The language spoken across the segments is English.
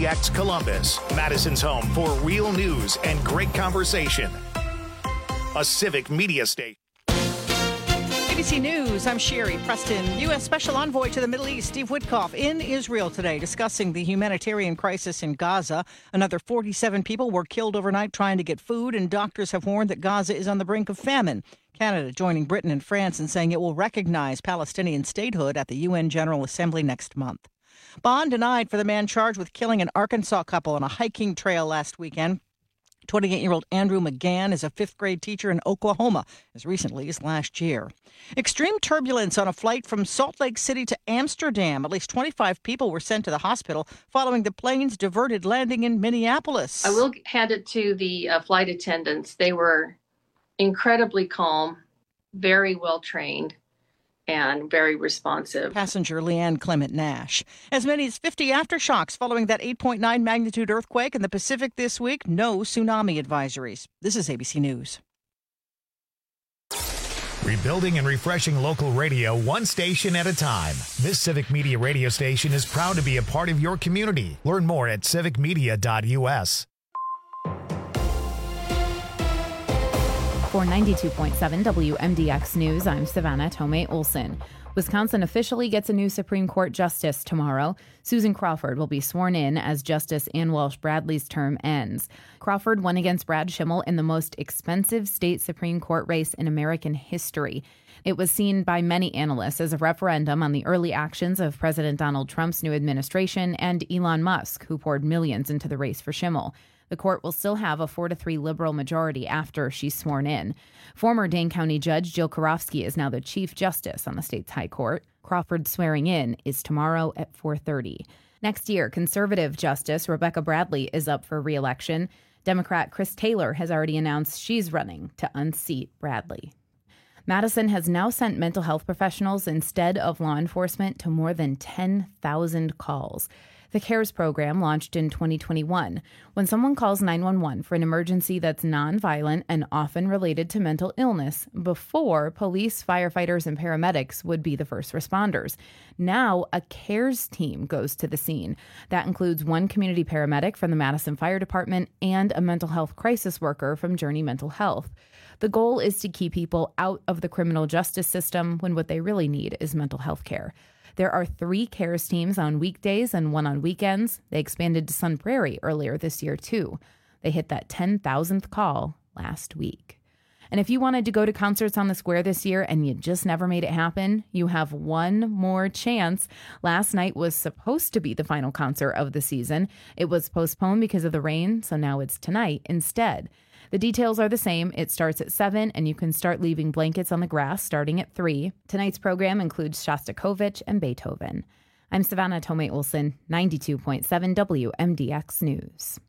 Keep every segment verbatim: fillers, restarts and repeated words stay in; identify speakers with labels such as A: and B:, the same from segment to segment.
A: X Columbus, Madison's home for real news and great conversation. A Civic Media station.
B: A B C News, I'm Sherry Preston. U S. Special Envoy to the Middle East, Steve Witkoff, in Israel today discussing the humanitarian crisis in Gaza. Another forty-seven people were killed overnight trying to get food, and doctors have warned that Gaza is on the brink of famine. Canada joining Britain and France in saying it will recognize Palestinian statehood at the U N General Assembly next month. Bond denied for the man charged with killing an Arkansas couple on a hiking trail last weekend. twenty-eight-year-old Andrew McGann is a fifth-grade teacher in Oklahoma as recently as last year. Extreme turbulence on a flight from Salt Lake City to Amsterdam. At least twenty-five people were sent to the hospital following the plane's diverted landing in Minneapolis.
C: I will hand it to the uh, flight attendants. They were incredibly calm, very well trained, and very responsive.
B: Passenger Leanne Clement Nash. As many as fifty aftershocks following that eight point nine magnitude earthquake in the Pacific this week. No tsunami advisories. This is A B C News.
A: Rebuilding and refreshing local radio one station at a time. This Civic Media radio station is proud to be a part of your community. Learn more at civic media dot u s.
D: For ninety-two point seven W M D X News, I'm Savannah Tomei Olson. Wisconsin officially gets a new Supreme Court justice tomorrow. Susan Crawford will be sworn in as Justice Ann Walsh Bradley's term ends. Crawford won against Brad Schimmel in the most expensive state Supreme Court race in American history. It was seen by many analysts as a referendum on the early actions of President Donald Trump's new administration and Elon Musk, who poured millions into the race for Schimmel. The court will still have a four to three liberal majority after she's sworn in. Former Dane County Judge Jill Karofsky is now the Chief Justice on the state's high court. Crawford's swearing in is tomorrow at four thirty. Next year, conservative Justice Rebecca Bradley is up for re-election. Democrat Chris Taylor has already announced she's running to unseat Bradley. Madison has now sent mental health professionals instead of law enforcement to more than ten thousand calls. The CARES program launched in twenty twenty-one. When someone calls nine one one for an emergency that's nonviolent and often related to mental illness, before police, firefighters, and paramedics would be the first responders. Now, a CARES team goes to the scene. That includes one community paramedic from the Madison Fire Department and a mental health crisis worker from Journey Mental Health. The goal is to keep people out of the criminal justice system when what they really need is mental health care. There are three CARES teams on weekdays and one on weekends. They expanded to Sun Prairie earlier this year, too. They hit that ten thousandth call last week. And if you wanted to go to concerts on the square this year and you just never made it happen, you have one more chance. Last night was supposed to be the final concert of the season. It was postponed because of the rain, so now it's tonight instead. The details are the same. It starts at seven, and you can start leaving blankets on the grass starting at three. Tonight's program includes Shostakovich and Beethoven. I'm Savannah Tomei Olson, ninety-two point seven W M D X News.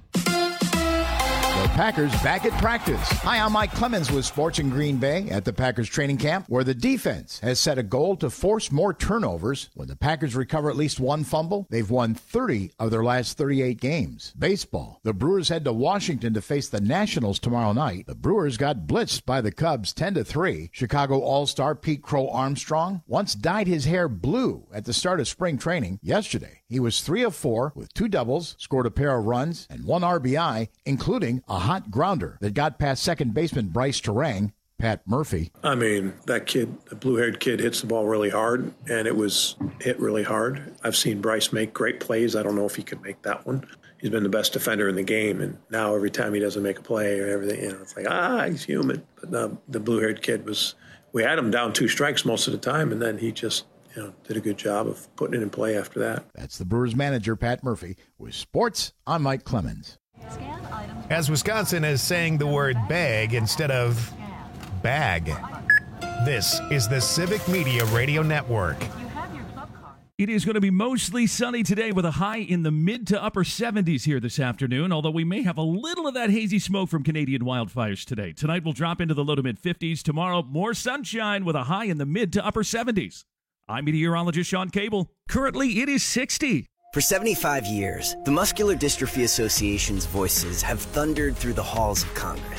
E: The Packers back at practice. Hi, I'm Mike Clemens with Sports in Green Bay at the Packers training camp, where the defense has set a goal to force more turnovers. When the Packers recover at least one fumble, they've won thirty of their last thirty-eight games. Baseball. The Brewers head to Washington to face the Nationals tomorrow night. The Brewers got blitzed by the Cubs ten to three. Chicago All-Star Pete Crow Armstrong once dyed his hair blue at the start of spring training. Yesterday, he was three of four with two doubles, scored a pair of runs, and one R B I, including a hot grounder that got past second baseman Bryce Terang. Pat Murphy.
F: I mean, that kid, the blue-haired kid, hits the ball really hard, and it was hit really hard. I've seen Bryce make great plays. I don't know if he could make that one. He's been the best defender in the game, and now every time he doesn't make a play or everything, you know, it's like, ah, he's human. But no, the blue-haired kid was, we had him down two strikes most of the time, and then he just, you know, did a good job of putting it in play after that.
E: That's the Brewers manager, Pat Murphy, with Sports. I'm Mike Clemens.
A: As Wisconsin is saying the word bag instead of bag. This is the Civic Media Radio Network.
G: It is going to be mostly sunny today with a high in the mid to upper seventies here this afternoon, although we may have a little of that hazy smoke from Canadian wildfires today. Tonight we'll drop into the low to mid fifties. Tomorrow, more sunshine with a high in the mid to upper seventies. I'm meteorologist Sean Cable. Currently, it is sixty.
H: For seventy-five years, the Muscular Dystrophy Association's voices have thundered through the halls of Congress,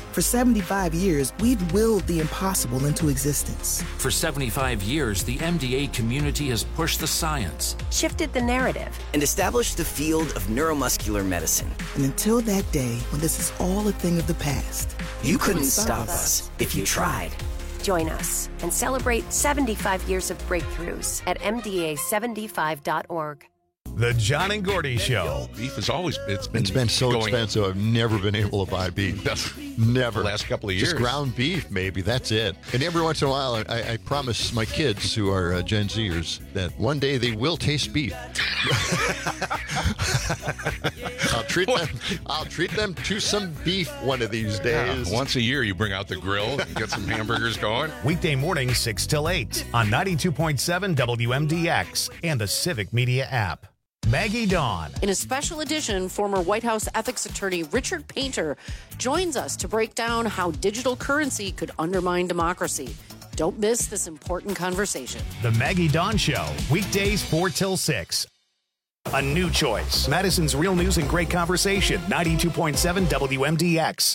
H: For seventy-five years, we've willed the impossible into existence.
I: For seventy-five years, the M D A community has pushed the science,
J: shifted the narrative,
K: and established the field of neuromuscular medicine.
H: And until that day, when this is all a thing of the past,
K: you, you couldn't stop us if you tried.
J: Join us and celebrate seventy-five years of breakthroughs at M D A seventy-five dot org.
A: The John and Gordy Show.
L: Beef is always, it's been
M: It's been so
L: going,
M: expensive, I've never been able to buy beef. Never.
L: The last couple of years.
M: Just ground beef, maybe. That's it. And every once in a while, I, I promise my kids, who are uh, Gen Zers, that one day they will taste beef. I'll treat them. I'll treat them to some beef one of these days.
L: Yeah, once a year, you bring out the grill and get some hamburgers going.
A: Weekday mornings, six till eight on ninety-two point seven W M D X and the Civic Media app. Maggie Dawn.
N: In a special edition, former White House ethics attorney Richard Painter joins us to break down how digital currency could undermine democracy. Don't miss this important conversation.
A: The Maggie Dawn Show, weekdays four till six. A new choice. Madison's Real News and Great Conversation, ninety-two point seven W M D X.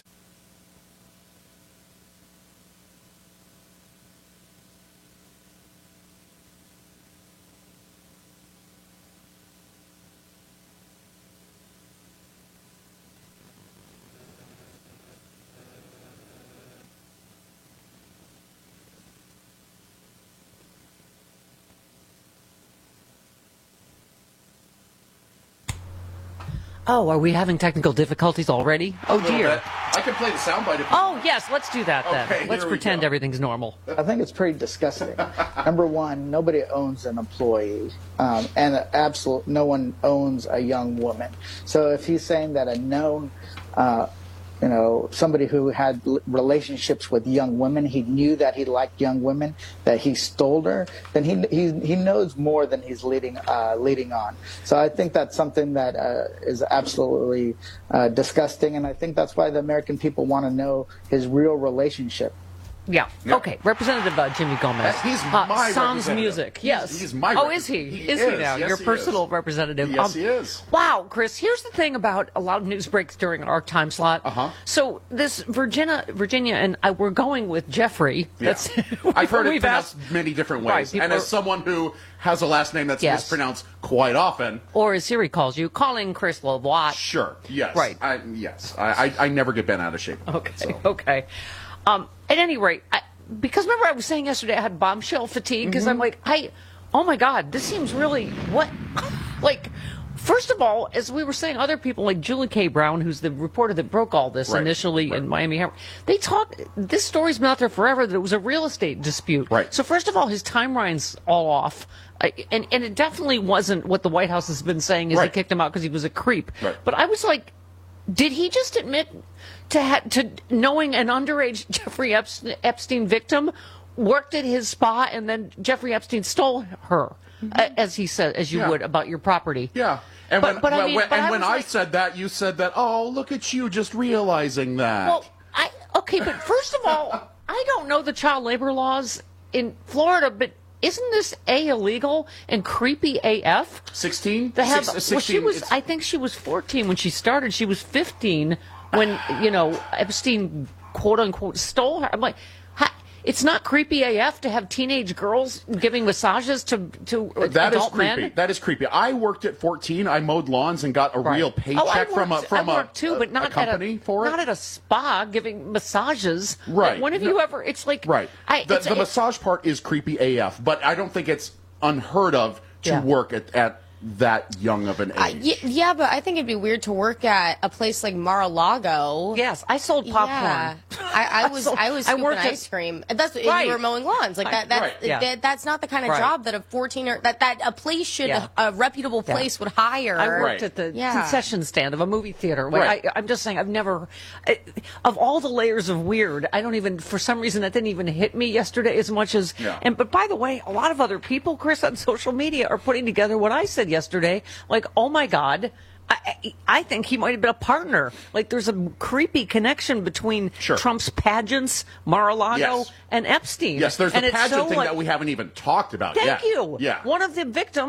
O: Oh, are we having technical difficulties already? Oh, dear.
P: I can play the soundbite. If
O: oh, yes, let's do that then.
P: Okay,
O: let's pretend everything's normal.
Q: I think it's pretty disgusting. Number one, nobody owns an employee, um, and absolute, no one owns a young woman. So if he's saying that a known, uh, you know, somebody who had relationships with young women, he knew that he liked young women, that he stole her, then he he he knows more than he's leading uh, leading on. So I think that's something that uh, is absolutely uh, disgusting, and I think that's why the American people want to know his real relationship.
O: Yeah. yeah. Okay. Representative uh, Jimmy Gomez.
P: Uh, he's
O: uh,
P: my
O: Sounds Music.
P: He's,
O: yes.
P: He's my.
O: Oh, is he?
P: he
O: is,
P: is
O: he now?
P: yes,
O: Your
P: he
O: personal
P: is.
O: representative.
P: Yes,
O: um,
P: he is.
O: Wow, Chris. Here's the thing about a lot of news breaks during our time slot.
P: Uh huh.
O: So this Virginia, Virginia, and I we're going with Jeffrey. That's.
P: Yeah. I've heard it pronounced
O: asked,
P: many different ways,
O: right,
P: and
O: are,
P: as someone who has a last name that's
O: yes.
P: mispronounced quite often,
O: or as Siri calls you, calling Chris LaVoie.
P: Sure. Yes.
O: Right.
P: I, yes. I, I I never get bent out of shape.
O: Okay.
P: So.
O: Okay. Um. At any rate. I, Because remember I was saying yesterday I had bombshell fatigue because mm-hmm. I'm like, I, oh my God, this seems really, what? Like, first of all, as we were saying, other people like Julie K. Brown, who's the reporter that broke all this
P: right.
O: initially
P: right.
O: in Miami Herald, they talked, this story's been out there forever that it was a real estate dispute.
P: Right.
O: So first of all, his timeline's all off. I, and, and it definitely wasn't what the White House has been saying is
P: right.
O: they kicked him out because he was a creep.
P: Right.
O: But I was like, did he just admit to ha- to knowing an underage Jeffrey Epstein victim worked at his spa and then JeffreyEpstein stole her, mm-hmm. uh, as he said, as you
P: yeah.
O: would about your property?
P: Yeah. And
O: but,
P: when,
O: but
P: well,
O: I mean,
P: when,
O: but
P: and
O: I
P: when I
O: like,
P: said that, you said that, oh, look at you just realizing that.
O: Well, I okay, but first of all, I don't know the child labor laws in Florida, but isn't this A, illegal and creepy A F?
P: sixteen?
O: They have,
P: Six,
O: well,
P: sixteen,
O: she was,
P: it's...
O: I think she was fourteen when she started. She was fifteen when, you know, Epstein, quote unquote, stole her. I'm like, ha, it's not creepy A F to have teenage girls giving massages to, to
P: that
O: adult
P: is creepy.
O: men?
P: That is creepy. I worked at fourteen. I mowed lawns and got a
O: right.
P: real paycheck
O: oh, I worked,
P: from a from
O: I worked
P: a,
O: too, but not
P: a company
O: at a,
P: for it.
O: Not at a spa giving massages.
P: Right.
O: Like, when have
P: no,
O: you ever? It's like
P: right.
O: I,
P: the
O: it's,
P: the
O: it's,
P: massage part is creepy A F, but I don't think it's unheard of to
O: yeah.
P: work at, at that young of an age.
R: Uh, y- yeah, but I think it'd be weird to work at a place like Mar-a-Lago.
O: Yes, I sold popcorn.
R: Yeah. I, I was
O: sold,
R: I was scooping
O: I
R: ice
O: at,
R: cream. That's
O: right.
R: you were mowing lawns like that. That's
P: right.
O: yeah.
R: that, that's not the kind of
O: right.
R: job that a fourteen or that, that a place should
O: yeah.
R: a reputable place yeah. would hire.
O: I worked
P: right.
O: at the
R: yeah.
O: concession stand of a movie theater. Like,
P: right.
O: I, I'm just saying, I've never, I, of all the layers of weird, I don't even, for some reason, that didn't even hit me yesterday as much as.
P: Yeah.
O: And but by the way, a lot of other people, Chris, on social media are putting together what I said yesterday. Like, oh my God. I, I think he might have been a partner. Like, there's a creepy connection between
P: sure.
O: Trump's pageants, Mar-a-Lago,
P: yes.
O: and Epstein.
P: Yes, there's
O: and
P: the pageant
O: so
P: thing
O: like,
P: that we haven't even talked about
O: thank
P: yet.
O: you.
P: Yeah.
O: One of the victims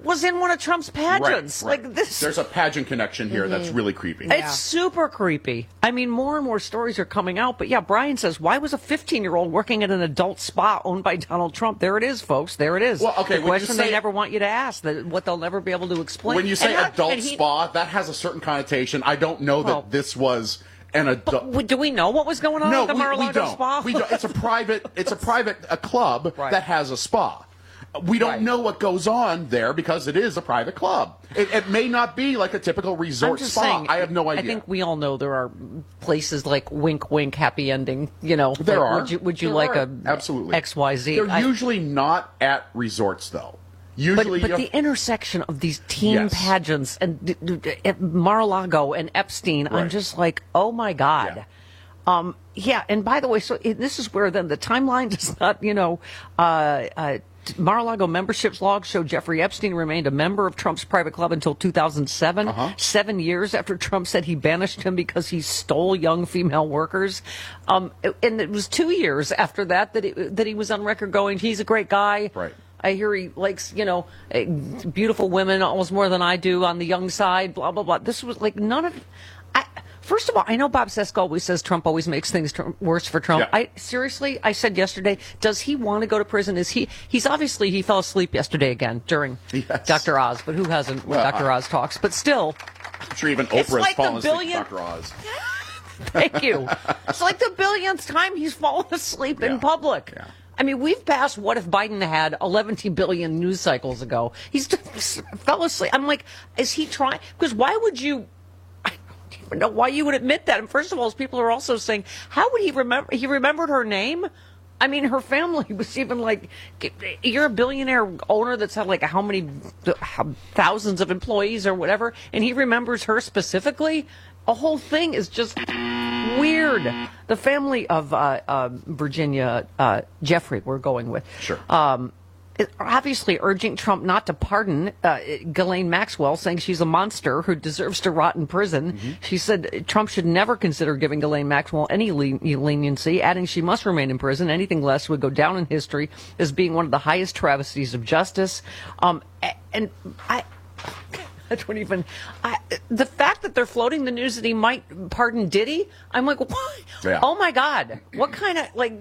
O: was in one of Trump's pageants.
P: Right, right.
O: Like this.
P: There's a pageant connection here that's really creepy.
O: It's super creepy. I mean, more and more stories are coming out. But yeah, Brian says, why was a fifteen-year-old working at an adult spa owned by Donald Trump? There it is, folks. There it is.
P: Well, okay,
O: the
P: when you
O: question
P: say-
O: they never want you to ask, that what they'll never be able to explain.
P: When you say
O: And how-
P: adult
O: and he-
P: spa, that has a certain connotation. I don't know that
O: Well,
P: this was an adult.
O: But do we know what was going on
P: No,
O: at the
P: we,
O: Mar-a-Lago
P: we don't.
O: spa?
P: We don't. It's a private. It's a private a club
O: Right.
P: that has a spa. We don't
O: Right.
P: know what goes on there because it is a private club. It, it may not be like a typical resort
O: I'm just
P: spa.
O: saying,
P: I have no idea.
O: I think we all know there are places like wink, wink, happy ending. You know,
P: there
O: like,
P: are.
O: Would you, would you
P: There
O: like
P: are.
O: a
P: absolutely
O: X Y Z?
P: They're
O: I-
P: usually not at resorts though.
O: But,
P: Usually,
O: but
P: you
O: the intersection of these teen
P: Yes.
O: pageants and d- d- d- at Mar-a-Lago and Epstein, I'm
P: Right.
O: just like, oh my God. Um, yeah, and by the way, so it, this is where then the timeline does not, you know, uh, uh, Mar-a-Lago memberships logs show Jeffrey Epstein remained a member of Trump's private club until two thousand seven,
P: Uh-huh.
O: seven years after Trump said he banished him because he stole young female workers. Um, and it was two years after that that, it, that he was on record going, he's a great guy.
P: Right.
O: I hear he likes, you know, eh, beautiful women almost more than I do on the young side, blah, blah, blah. This was like none of I, first of all, I know Bob Cesca always says Trump always makes things tr- worse for Trump.
P: Yeah.
O: I seriously, I said yesterday, does he want to go to prison? Is he, he's obviously, he fell asleep yesterday again during
P: Yes.
O: Doctor Oz, but who hasn't when
P: Well,
O: Doctor
P: I-
O: Oz talks? But still,
P: I'm sure even
O: It's
P: Oprah's
O: like the
P: fallen asleep
O: billion-
P: with Doctor Oz.
O: thank you. It's like the billionth time he's fallen asleep
P: Yeah.
O: in public.
P: Yeah.
O: I mean, we've passed what if Biden had eleven billion news cycles ago. He's just fell asleep. I'm like, is he trying? Because why would you? I don't even know why you would admit that. And first of all, as people are also saying, how would he remember? He remembered her name. I mean, her family was even like, you're a billionaire owner that's had like how many how, thousands of employees or whatever, and he remembers her specifically. A whole thing is just weird. The family of uh, uh, Virginia uh, Jeffrey, we're going with.
P: Sure.
O: Um, is obviously urging Trump not to pardon uh, Ghislaine Maxwell, saying she's a monster who deserves to rot in prison.
P: Mm-hmm.
O: She said Trump should never consider giving Ghislaine Maxwell any le- leniency, adding she must remain in prison. Anything less would go down in history as being one of the highest travesties of justice. Um, a- and I... I don't even. I, the fact that they're floating the news that he might pardon Diddy, I'm like, what?
P: Yeah.
O: Oh my God! What kind of like?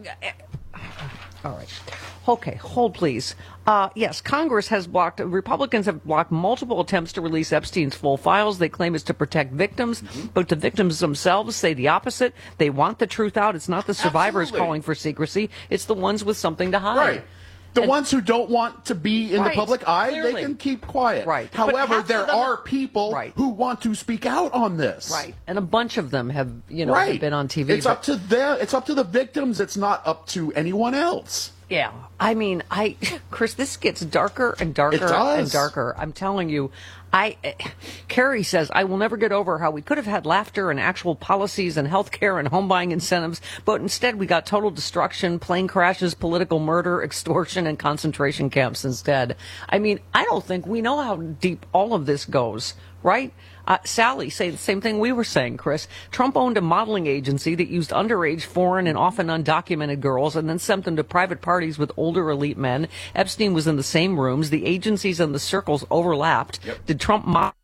O: All right, okay, hold please. Uh, yes, Congress has blocked. Republicans have blocked multiple attempts to release Epstein's full files. They claim it's to protect victims,
P: Mm-hmm.
O: but the victims themselves say the opposite. They want the truth out. It's not the survivors
P: Absolutely.
O: calling for secrecy. It's the ones with something to hide.
P: Right. The
O: And-
P: ones who don't want to be in
O: Right,
P: the public eye,
O: clearly.
P: they can keep quiet.
O: Right. But
P: However,
O: half of
P: there
O: them-
P: are people
O: Right.
P: who want to speak out on this.
O: Right, and a bunch of them have, you know,
P: Right.
O: have been on T V.
P: It's
O: but-
P: up to them. It's up to the victims. It's not up to anyone else.
O: Yeah, I mean, I, Chris, this gets darker and darker
P: It does.
O: and darker. I'm telling you, I, Carrie says, I will never get over how we could have had laughter and actual policies and health care and home buying incentives, but instead we got total destruction, plane crashes, political murder, extortion, and concentration camps instead. I mean, I don't think we know how deep all of this goes, right? Uh, Sally say the same thing we were saying, Chris. Trump owned a modeling agency that used underage, foreign, and often undocumented girls and then sent them to private parties with older elite men. Epstein was in the same rooms. The agencies and the circles overlapped.
P: Yep.
O: Did Trump model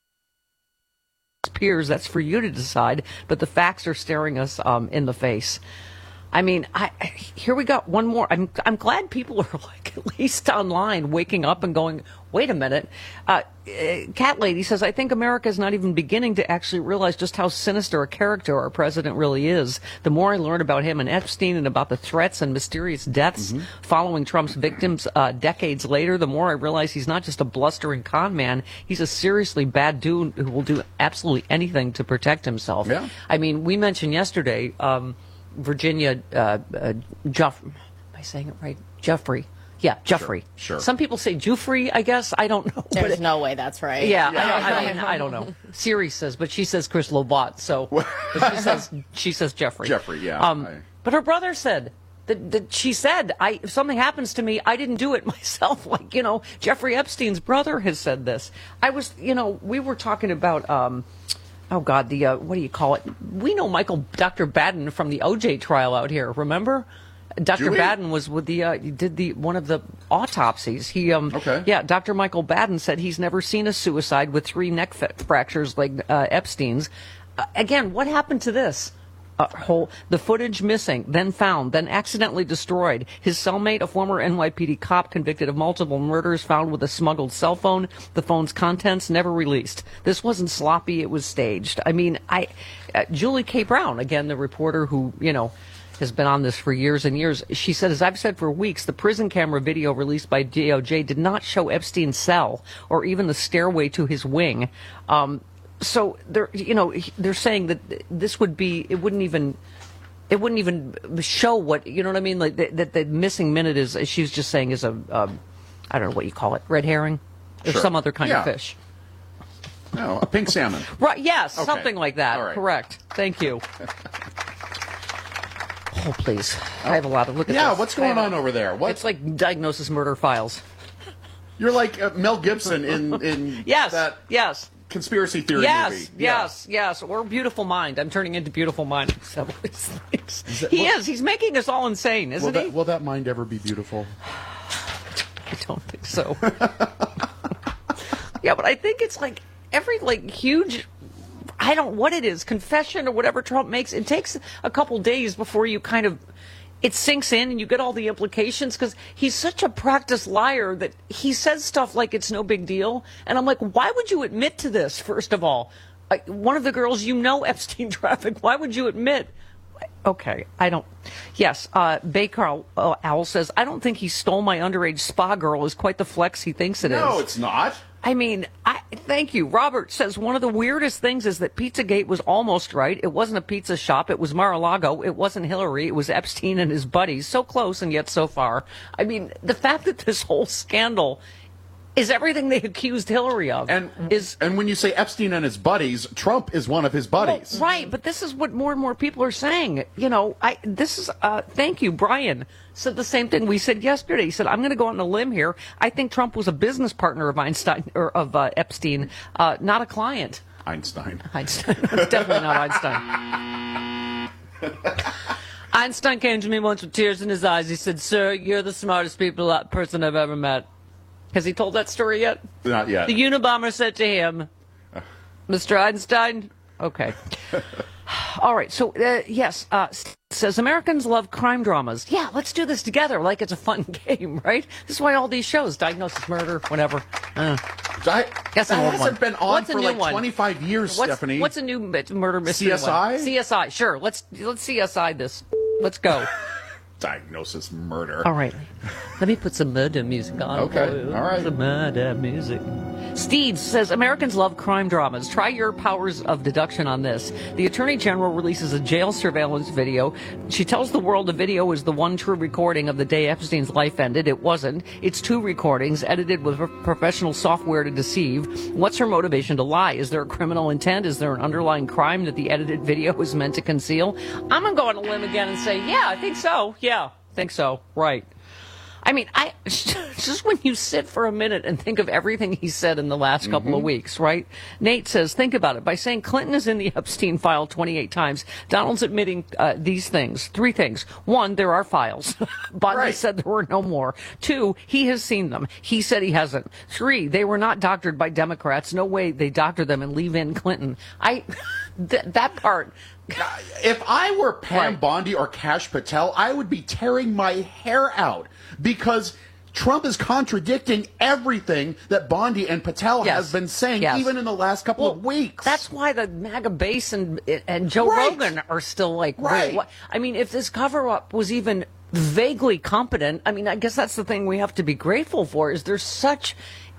O: his peers? That's for you to decide. But the facts are staring us um, in the face. I mean, I, I, here we go. One more. I'm I'm glad people are like at least online waking up and going, wait a minute. Uh, uh, Cat Lady says, I think America is not even beginning to actually realize just how sinister a character our president really is. The more I learn about him and Epstein and about the threats and mysterious deaths
P: Mm-hmm.
O: following Trump's victims uh, decades later, the more I realize he's not just a blustering con man. He's a seriously bad dude who will do absolutely anything to protect himself.
P: Yeah.
O: I mean, we mentioned yesterday, um, Virginia, uh, uh, Jeff, am I saying it right? Jeffrey. Yeah, Jeffrey.
P: Sure, sure.
O: Some people say Jeffrey, I guess. I don't know.
R: There's
O: But it-
R: no way that's right.
O: Yeah,
P: Yeah.
O: I, I mean, I don't know. Siri says, but she says Chris Lobot, so but she says she says Jeffrey.
P: Jeffrey, yeah.
O: Um,
P: I-
O: but her brother said that, that she said, "I if something happens to me, I didn't do it myself." Like you know, Jeffrey Epstein's brother has said this. I was, you know, we were talking about. Um, Oh God, the uh, what do you call it? We know Michael, Doctor Baden from the O J trial out here. Remember, Doctor
P: Do we?
O: Baden was with the uh, did the one of the autopsies. He um
P: Okay.
O: yeah, Doctor Michael Baden said he's never seen a suicide with three neck fa- fractures like uh, Epstein's. Uh, again, what happened to this? Uh, whole the footage missing, then found, then accidentally destroyed. His cellmate, a former N Y P D cop convicted of multiple murders, found with a smuggled cell phone. The phone's contents never released. This wasn't sloppy; it was staged. I mean, I uh, Julie K. Brown, again, the reporter who you know has been on this for years and years. She said, as I've said for weeks, the prison camera video released by D O J did not show Epstein's cell or even the stairway to his wing. Um, So they're, you know, they're saying that this would be, it wouldn't even, it wouldn't even show what, you know what I mean? Like that, that the missing minute is, she's just saying is a, um, I don't know what you call it, red herring, or
P: Sure.
O: some other kind
P: Yeah.
O: of fish.
P: No, a pink salmon.
O: Right? Yes,
P: Okay.
O: something like that.
P: All right.
O: Correct. Thank you. Oh, please! I have a lot of look at
P: Yeah,
O: this.
P: what's
O: I
P: going
O: have-
P: on over there? What?
O: It's like Diagnosis Murder Files.
P: You're like uh, Mel Gibson in in
O: Yes.
P: that
O: yes.
P: conspiracy theory
O: Yes,
P: movie.
O: yes, yes. Or Beautiful Mind. I'm turning into Beautiful Mind. Several of these things.
P: that-
O: He
P: well-
O: is. He's making us all insane,
P: Will
O: isn't
P: that,
O: he?
P: will that mind ever be beautiful?
O: I don't think so. Yeah, but I think it's like every like huge, I don't what it is, confession or whatever Trump makes. It takes a couple days before you kind of it sinks in and you get all the implications because he's such a practiced liar that he says stuff like it's no big deal. And I'm like, why would you admit to this? First of all, like, one of the girls you know Epstein traffic. Why would you admit? Okay, I don't. Yes, uh, Baker uh, Owl says, I don't think he stole my underage spa girl is quite the flex he thinks it is.
P: No, it's not.
O: I mean, I thank you. Robert says one of the weirdest things is that Pizzagate was almost right. It wasn't a pizza shop. It was Mar-a-Lago. It wasn't Hillary. It was Epstein and his buddies. So close and yet so far. I mean, the fact that this whole scandal is everything they accused Hillary of.
P: And
O: is
P: and when you say Epstein and his buddies, Trump is one of his buddies.
O: Well, right, but this is what more and more people are saying. You know, I this is uh thank you. Brian said the same thing we said yesterday. He said, I'm going to go on a limb here. I think Trump was a business partner of Einstein or of uh, Epstein, uh, not a client.
P: Einstein.
O: Einstein. Definitely not Einstein. Einstein came to me once with tears in his eyes. He said, "Sir, you're the smartest people uh, person I've ever met." Has he told that story yet?
P: Not yet.
O: The Unabomber said to him, Mister Einstein, okay. All right, so, uh, yes, uh, says Americans love crime dramas. Yeah, let's do this together like it's a fun game, right? This is why all these shows, Diagnosis Murder, whatever. Uh,
P: I,
O: That's
P: that
O: an old
P: hasn't
O: one.
P: been on
O: What's a
P: for
O: new
P: like
O: one?
P: twenty-five years,
O: what's,
P: Stephanie.
O: What's a new murder mystery
P: C S I?
O: one? C S I, sure. Let's, let's C S I this. Let's go.
P: Diagnosis Murder.
O: All right. Let me put some murder music on.
P: Okay, all right.
O: Some murder music. Steve says, Americans love crime dramas. Try your powers of deduction on this. The Attorney General releases a jail surveillance video. She tells the world the video is the one true recording of the day Epstein's life ended. It wasn't. It's two recordings edited with professional software to deceive. What's her motivation to lie? Is there a criminal intent? Is there an underlying crime that the edited video is meant to conceal? I'm going to go on a limb again and say, yeah, I think so. Yeah, think so. Right. I mean, I just when you sit for a minute and think of everything he said in the last couple
P: Mm-hmm.
O: of weeks, right? Nate says, think about it. By saying Clinton is in the Epstein file twenty-eight times, Donald's admitting uh, these things. Three things. One, there are files. Bondi
P: Right.
O: said there were no more. Two, he has seen them. He said he hasn't. Three, they were not doctored by Democrats. No way they doctor them and leave in Clinton. I, th- that part.
P: If I were Pam
O: Right.
P: Bondi or Kash Patel, I would be tearing my hair out because Trump is contradicting everything that Bondi and Patel
O: Yes.
P: has been saying,
O: Yes.
P: even in the last couple
O: Well,
P: of weeks.
O: That's why the MAGA base and and Joe
P: Right.
O: Rogan are still like, wait,
P: Right.
O: what? I mean, if this cover-up was even vaguely competent, I mean, I guess that's the thing we have to be grateful for, is there's such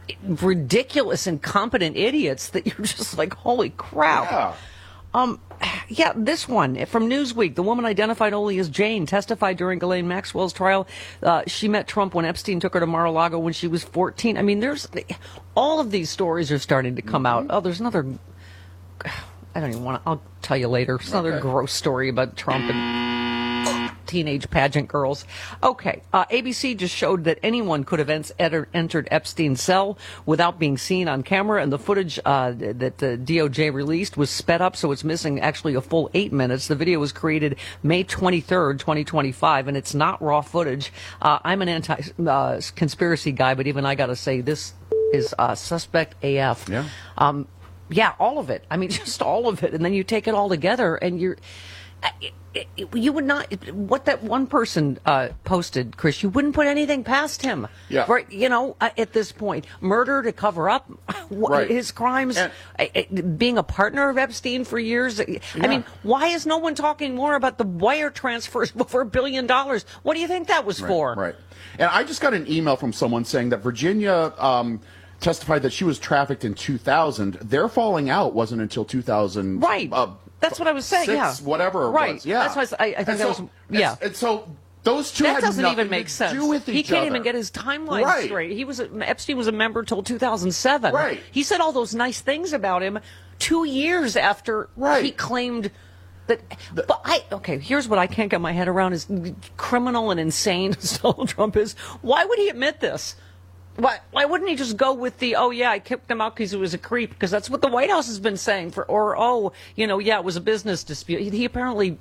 O: ridiculous, incompetent idiots that you're just like, holy crap.
P: Yeah.
O: Um, yeah, this one from Newsweek. The woman identified only as Jane testified during Ghislaine Maxwell's trial. Uh, she met Trump when Epstein took her to Mar-a-Lago when she was fourteen. I mean, there's all of these stories are starting to come out. Oh, there's another. I don't even want to. I'll tell you later. It's another
P: Okay.
O: gross story about Trump and.
N: Teenage pageant girls. Okay, uh, A B C just showed that anyone could have ent- enter- entered Epstein's cell without being seen on camera, and the footage uh, that the D O J released was sped up, so it's missing actually a full eight minutes. The video was created May twenty-third, twenty twenty-five, and it's not raw footage. Uh, I'm an anti-conspiracy uh, guy, but even I got to say, this is uh, suspect A F.
P: Yeah.
N: Um, yeah, all of it. I mean, just all of it. And then you take it all together, and you're... It, it, you would not, what that one person uh, posted, Chris, you wouldn't put anything past him.
P: Yeah.
N: Right, you know, uh, at this point. Murder to cover up
P: right.
N: his crimes, and, uh, being a partner of Epstein for years. Yeah. I mean, why is no one talking more about the wire transfers for a billion dollars? What do you think that was
P: right,
N: for?
P: Right. And I just got an email from someone saying that Virginia um, testified that she was trafficked in two thousand. Their falling out wasn't until two thousand.
N: Right.
P: Uh,
N: That's what I was saying,
P: six,
N: yeah.
P: whatever it
N: right.
P: was. Yeah.
N: That's why I, I think
P: and
N: that
P: so,
N: was, yeah.
P: And, and so those two
N: that
P: had
N: doesn't
P: nothing
N: even make
P: to
N: sense.
P: do with each
N: he can't
P: other.
N: even get his timeline
P: right.
N: straight. He was a, Epstein was a member till two thousand seven.
P: Right.
N: He said all those nice things about him two years after
P: right.
N: he claimed that. The, but I okay. Here's what I can't get my head around: is criminal and insane as Donald Trump is. Why would he admit this? Why, why wouldn't he just go with the, oh, yeah, I kicked him out because he was a creep? Because that's what the White House has been saying. for, Or, oh, you know, yeah, it was a business dispute. He, he apparently,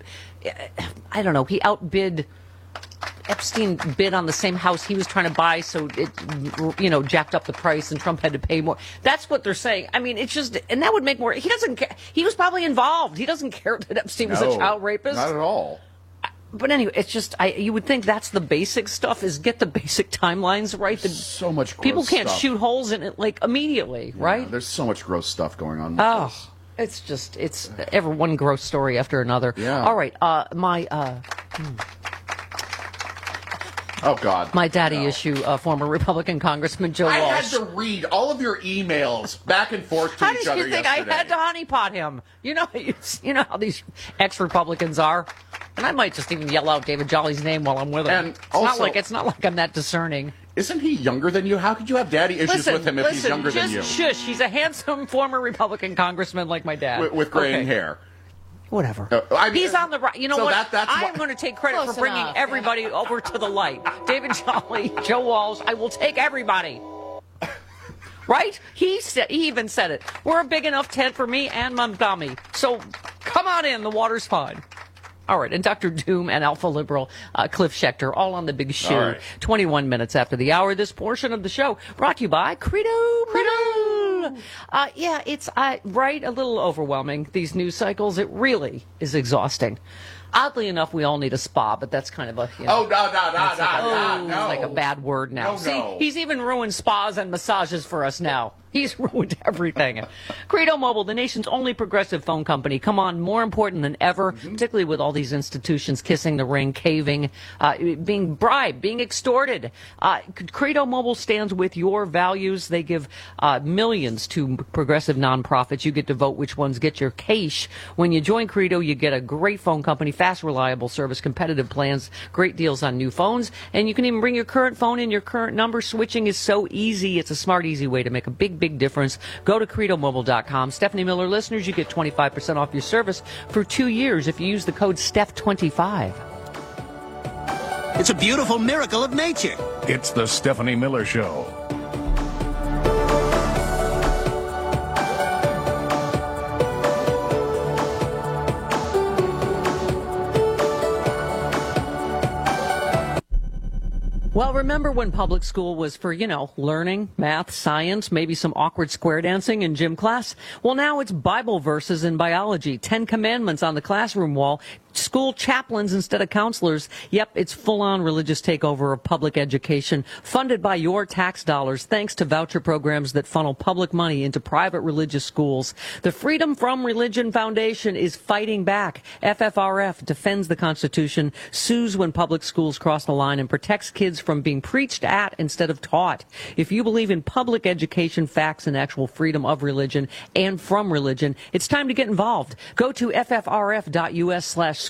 N: I don't know, he outbid, Epstein bid on the same house he was trying to buy, so it, you know, jacked up the price and Trump had to pay more. That's what they're saying. I mean, it's just, and that would make more, he doesn't care. He was probably involved. He doesn't care that Epstein was
P: no,
N: a child rapist.
P: Not at all.
N: But anyway, it's just I. You would think that's the basic stuff: is get the basic timelines right. The,
P: so much gross
N: people can't
P: stuff.
N: shoot holes in it like immediately,
P: yeah,
N: right?
P: There's so much gross stuff going on. With
N: oh,
P: this.
N: it's just it's ever one gross story after another.
P: Yeah.
N: All right. Uh, my. Uh, hmm.
P: Oh God.
N: My daddy
P: no.
N: issue, uh, former Republican Congressman Joe
P: I
N: Walsh.
P: had to read all of your emails back and forth to
N: How
P: each
N: did
P: other
N: you think
P: yesterday.
N: I had to honeypot him? You know, you know how these ex-Republicans are. And I might just even yell out David Jolly's name while I'm with him.
P: And
N: it's
P: also,
N: not like it's not like I'm that discerning.
P: Isn't he younger than you? How could you have daddy issues
N: listen,
P: with him if
N: listen,
P: he's younger
N: just
P: than you?
N: Shush. He's a handsome former Republican congressman like my dad.
P: With, with graying
N: okay.
P: hair.
N: Whatever.
P: Uh, I mean,
N: He's on the right. You know
P: so
N: what?
P: That, that's
N: I'm
P: what...
N: going to take credit
R: Close
N: for bringing
R: enough.
N: everybody over to the light. David Jolly, Joe Walsh. I will take everybody. Right? He said. He even said it. We're a big enough tent for me and my dummy. So come on in. The water's fine. All right, and Doctor Doom and Alpha Liberal uh, Cliff Schechter, all on the big shoe.
P: Right.
N: twenty-one minutes after the hour. This portion of the show brought to you by Credo. Credo. Uh, yeah, it's uh, right, a little overwhelming, these news cycles. It really is exhausting. Oddly enough, we all need a spa, but that's kind of a, you know,
P: Oh, no, no, no,
N: like
P: no,
N: a,
P: no,
N: oh,
P: no.
N: like a bad word now.
P: No,
N: See,
P: no.
N: he's even ruined spas and massages for us now. He's ruined everything. Credo Mobile, the nation's only progressive phone company. Come on, more important than ever,
P: Mm-hmm.
N: particularly with all these institutions kissing the ring, caving, uh, being bribed, being extorted. Uh, Credo Mobile stands with your values. They give uh, millions to progressive nonprofits. You get to vote which ones get your cash. When you join Credo, you get a great phone company, fast, reliable service, competitive plans, great deals on new phones, and you can even bring your current phone in your current number. Switching is so easy. It's a smart, easy way to make a big, big difference. Go to credo mobile dot com. Stephanie Miller listeners, you get twenty-five percent off your service for two years if you use the code Steph twenty-five.
S: It's a beautiful miracle of nature.
T: It's the Stephanie Miller Show.
N: Well, remember when public school was for, you know, learning, math, science, maybe some awkward square dancing in gym class? Well, now it's Bible verses in biology, Ten Commandments on the classroom wall, school chaplains instead of counselors. Yep, it's full-on religious takeover of public education, funded by your tax dollars, thanks to voucher programs that funnel public money into private religious schools. The Freedom from Religion Foundation is fighting back. F F R F defends the Constitution, sues when public schools cross the line, and protects kids from being preached at instead of taught. If you believe in public education, facts, and actual freedom of religion and from religion, it's time to get involved. Go to F F R F dot U S slash school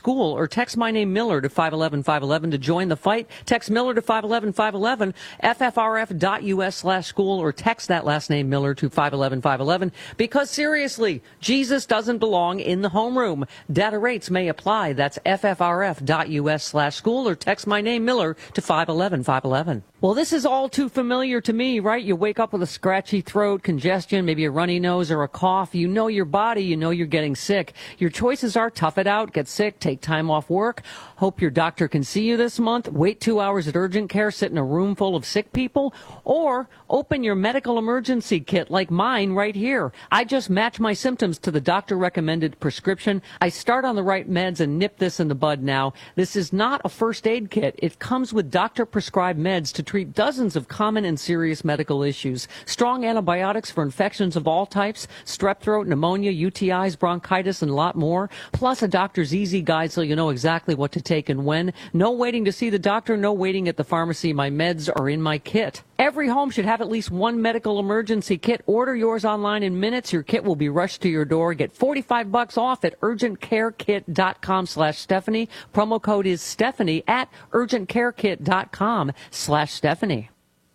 N: school or text my name Miller to five eleven five eleven to join the fight. Text Miller to five eleven five eleven, F F R F dot U S slash school, or text that last name Miller to five eleven five eleven. Because seriously, Jesus doesn't belong in the homeroom. Data rates may apply. That's F F R F dot U S slash school, or text my name Miller to five eleven five eleven. Well, this is all too familiar to me, right? You wake up with a scratchy throat, congestion, maybe a runny nose or a cough. You know your body. You know you're getting sick. Your choices are tough it out, get sick, take time off work, hope your doctor can see you this month, wait two hours at urgent care, sit in a room full of sick people, or open your medical emergency kit like mine right here. I just match my symptoms to the doctor-recommended prescription. I start on the right meds and nip this in the bud now. This is not a first aid kit. It comes with doctor-prescribed meds to treat dozens of common and serious medical issues. Strong antibiotics for infections of all types, strep throat, pneumonia, U T Is, bronchitis, and a lot more. Plus a doctor's easy guide so you know exactly what to take and when. No waiting to see the doctor, no waiting at the pharmacy. My meds are in my kit. Every home should have at least one medical emergency kit. Order yours online in minutes. Your kit will be rushed to your door. Get forty-five bucks off at urgentcarekit.com slash Stephanie. Promo code is Stephanie at urgentcarekit.com slash Stephanie.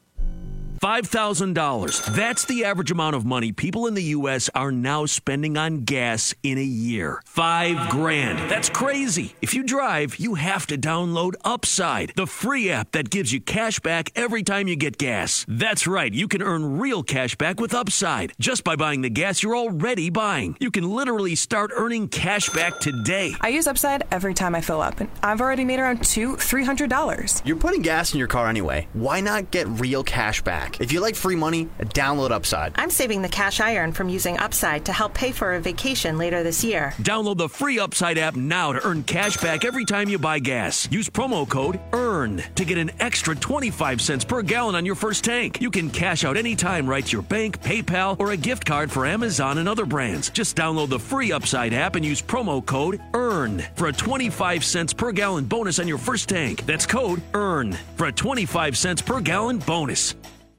U: five thousand dollars. That's the average amount of money people in the U S are now spending on gas in a year. Five grand. That's crazy. If you drive, you have to download Upside, the free app that gives you cash back every time you get gas. That's right. You can earn real cash back with Upside just by buying the gas you're already buying. You can literally start earning cash back today.
V: I use Upside every time I fill up, and I've already made around two, three hundred dollars.
W: You're putting gas in your car anyway. Why not get real cash back? If you like free money, download Upside.
V: I'm saving the cash I earn from using Upside to help pay for a vacation later this year.
U: Download the free Upside app now to earn cash back every time you buy gas. Use promo code EARN to get an extra twenty-five cents per gallon on your first tank. You can cash out anytime right to your bank, PayPal, or a gift card for Amazon and other brands. Just download the free Upside app and use promo code EARN for a twenty-five cents per gallon bonus on your first tank. That's code EARN for a twenty-five cents per gallon bonus.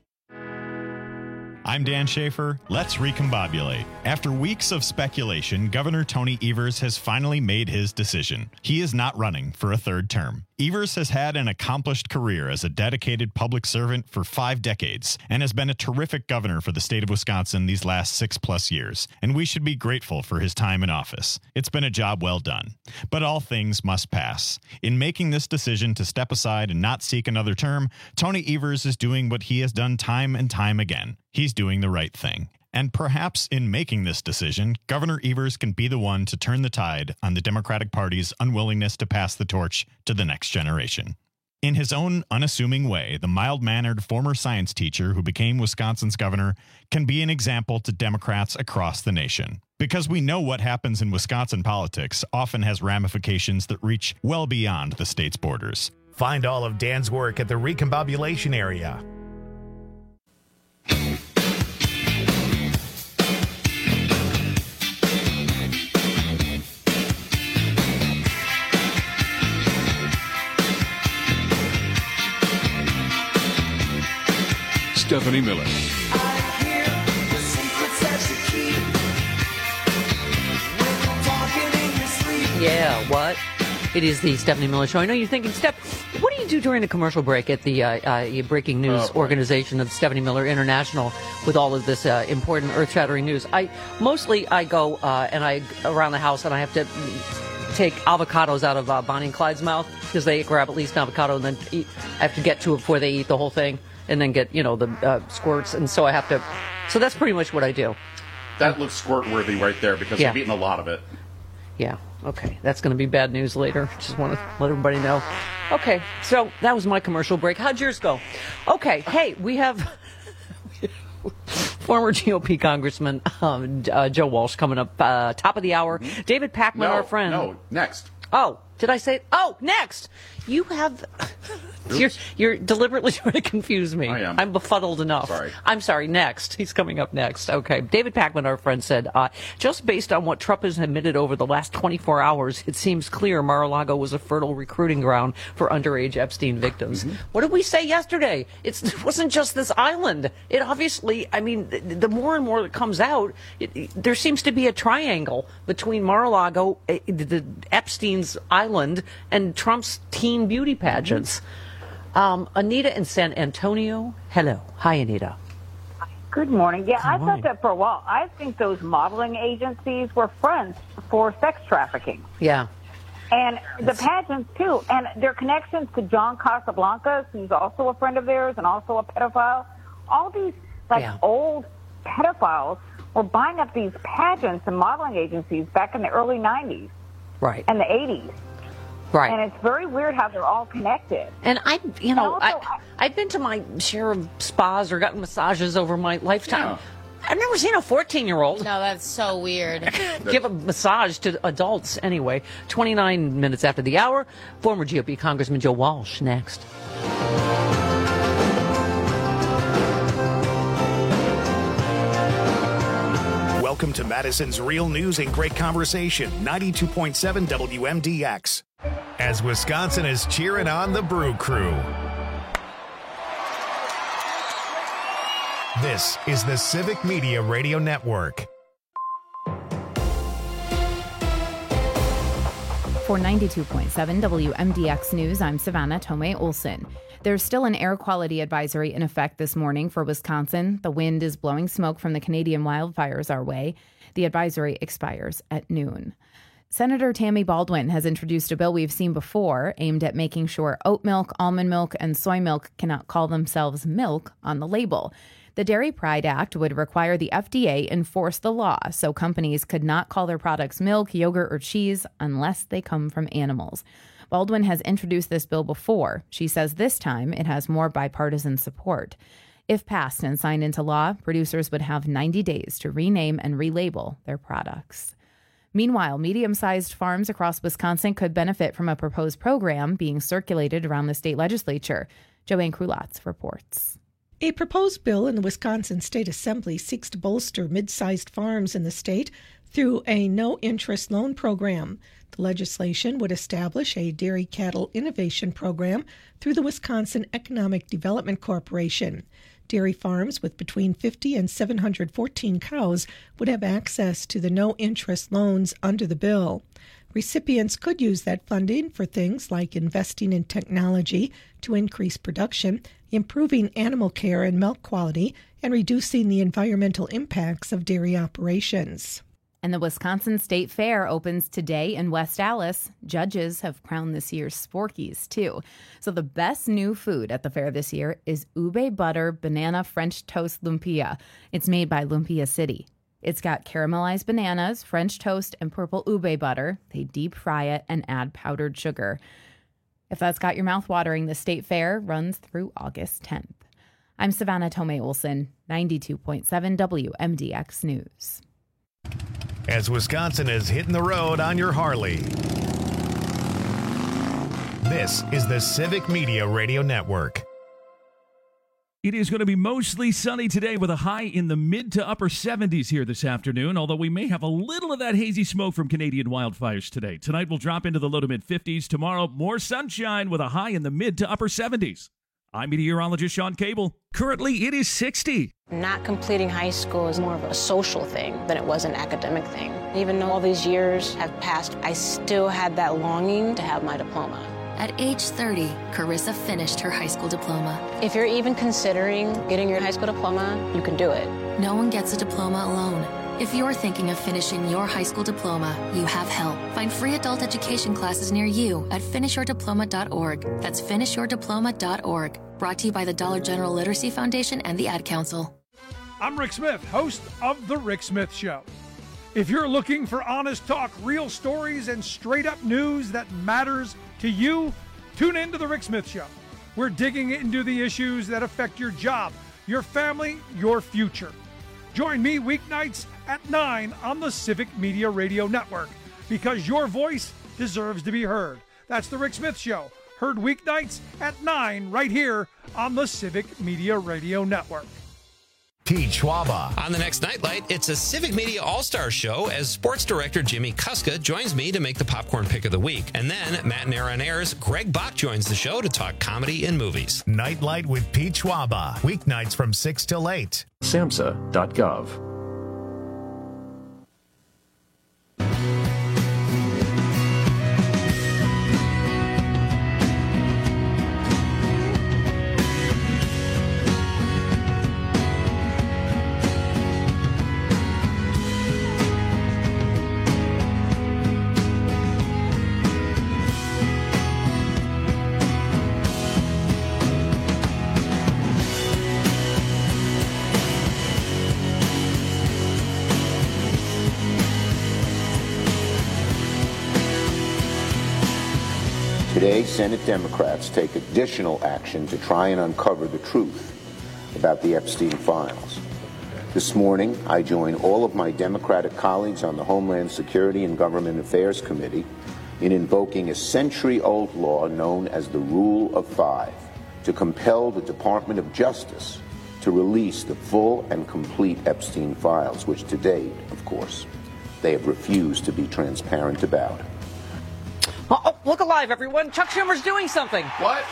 X: I'm Dan Schaefer. Let's recombobulate. After weeks of speculation, Governor Tony Evers has finally made his decision. He is not running for a third term. Evers has had an accomplished career as a dedicated public servant for five decades and has been a terrific governor for the state of Wisconsin these last six plus years, and we should be grateful for his time in office. It's been a job well done. But all things must pass. In making this decision to step aside and not seek another term, Tony Evers is doing what he has done time and time again. He's doing the right thing. And perhaps in making this decision, Governor Evers can be the one to turn the tide on the Democratic Party's unwillingness to pass the torch to the next generation. In his own unassuming way, the mild-mannered former science teacher who became Wisconsin's governor can be an example to Democrats across the nation. Because we know what happens in Wisconsin politics often has ramifications that reach well beyond the state's borders.
A: Find all of Dan's work at the Recombobulation area.
T: Stephanie Miller.
N: Yeah, what? It is the Stephanie Miller Show. I know you're thinking, Steph, what do you do during a commercial break at the uh, uh, breaking news oh, organization of Stephanie Miller International with all of this uh, important earth-shattering news? I mostly I go uh, and I around the house and I have to take avocados out of uh, Bonnie and Clyde's mouth because they grab at least an avocado and then eat. I have to get to it before they eat the whole thing and then get, you know, the uh, squirts. And so I have to. So that's pretty much what I do.
P: That looks squirt-worthy right there because
N: yeah.
P: I've eaten a lot of it.
N: Yeah. Okay, that's going to be bad news later. Just want to let everybody know. Okay, so that was my commercial break. How'd yours go? Okay, hey, we have former G O P Congressman um, uh, Joe Walsh coming up uh, top of the hour. Mm-hmm. David Pakman,
P: no,
N: our friend.
P: No, next.
N: Oh, Did I say, oh, next? You have, you're, you're deliberately trying to confuse me.
P: I am.
N: I'm befuddled enough.
P: Sorry.
N: I'm sorry, next. He's coming up next. Okay. David Pakman, our friend, said, uh, just based on what Trump has admitted over the last twenty-four hours, it seems clear Mar-a-Lago was a fertile recruiting ground for underage Epstein victims. Mm-hmm. What did we say yesterday? It's, it wasn't just this island. It obviously, I mean, the, the more and more that comes out, it, it, there seems to be a triangle between Mar-a-Lago, uh, the, the Epstein's island, and Trump's teen beauty pageants. Um, Anita in San Antonio. Hello. Hi, Anita.
B: Good morning. Yeah,
N: Good
B: I
N: morning.
B: thought that for a while. I think those modeling agencies were fronts for sex trafficking.
N: Yeah.
B: And the pageants, too. And their connections to John Casablancas, who's also a friend of theirs and also a pedophile. All these, like,
N: Yeah.
B: old pedophiles were buying up these pageants and modeling agencies back in the early nineties.
N: Right.
B: And the eighties.
N: Right.
B: And it's very weird how they're all connected.
N: And I, you know,
B: And also,
N: I, I've been to my share of spas or gotten massages over my lifetime. I've never seen a fourteen-year-old
R: No, that's so weird.
N: give a massage to adults. Anyway, twenty-nine minutes after the hour, former G O P Congressman Joe Walsh next.
A: Welcome to Madison's Real News and Great Conversation, ninety-two point seven W M D X. As Wisconsin is cheering on the Brew Crew. This is the Civic Media Radio Network.
C: For ninety-two point seven W M D X News, I'm Savannah Tomei Olson. There's still an air quality advisory in effect this morning for Wisconsin. The wind is blowing smoke from the Canadian wildfires our way. The advisory expires at noon. Senator Tammy Baldwin has introduced a bill we've seen before aimed at making sure oat milk, almond milk, and soy milk cannot call themselves milk on the label. The Dairy Pride Act would require the F D A enforce the law so companies could not call their products milk, yogurt, or cheese unless they come from animals. Baldwin has introduced this bill before. She says this time it has more bipartisan support. If passed and signed into law, producers would have ninety days to rename and relabel their products. Meanwhile, medium-sized farms across Wisconsin could benefit from a proposed program being circulated around the state legislature. Joanne Krulatz reports.
D: A proposed bill in the Wisconsin State Assembly seeks to bolster mid-sized farms in the state through a no-interest loan program. The legislation would establish a dairy cattle innovation program through the Wisconsin Economic Development Corporation. Dairy farms with between fifty and seven hundred fourteen cows would have access to the no-interest loans under the bill. Recipients could use that funding for things like investing in technology to increase production, improving animal care and milk quality, and reducing the environmental impacts of dairy operations.
C: And the Wisconsin State Fair opens today in West Allis. Judges have crowned this year's Sporkies, too. So the best new food at the fair this year is ube butter banana French toast lumpia. It's made by Lumpia City. It's got caramelized bananas, French toast, and purple ube butter. They deep fry it and add powdered sugar. If that's got your mouth watering, the State Fair runs through August tenth. I'm Savannah Tomei Olson, ninety-two point seven W M D X News.
A: As Wisconsin is hitting the road on your Harley. This is the Civic Media Radio Network.
G: It is going to be mostly sunny today with a high in the mid to upper seventies here this afternoon, although we may have a little of that hazy smoke from Canadian wildfires today. Tonight we'll drop into the low to mid fifties. Tomorrow, more sunshine with a high in the mid to upper seventies. I'm meteorologist Sean Cable. Currently, it is sixty.
F: Not completing high school is more of a social thing than it was an academic thing. Even though all these years have passed, I still had that longing to have my diploma.
Y: At age thirty, Carissa finished her high school diploma.
F: If you're even considering getting your high school diploma, you can do it.
Y: No one gets a diploma alone. If you're thinking of finishing your high school diploma, you have help. Find free adult education classes near you at finish your diploma dot org. That's finish your diploma dot org. Brought to you by the Dollar General Literacy Foundation and the Ad Council.
Z: I'm Rick Smith, host of The Rick Smith Show. If you're looking for honest talk, real stories, and straight-up news that matters to you, tune in to The Rick Smith Show. We're digging into the issues that affect your job, your family, your future. Join me weeknights at nine on the Civic Media Radio Network, because your voice deserves to be heard. That's The Rick Smith Show, heard weeknights at nine right here on the Civic Media Radio Network.
A: Pete Schwaba.
E: On the next Nightlight, it's a Civic Media All-Star Show as sports director Jimmy Kuska joins me to make the popcorn pick of the week. And then Matt and Aaron Ayers, Greg Bach joins the show to talk comedy and movies.
A: Nightlight with Pete Schwaba. Weeknights from six till eight.
T: SAMHSA dot gov.
H: Today, Senate Democrats take additional action to try and uncover the truth about the Epstein files. This morning, I join all of my Democratic colleagues on the Homeland Security and Government Affairs Committee in invoking a century-old law known as the Rule of Five to compel the Department of Justice to release the full and complete Epstein files, which to date, of course, they have refused to be transparent about.
N: Oh, oh, look alive, everyone. Chuck Schumer's doing something.
P: What?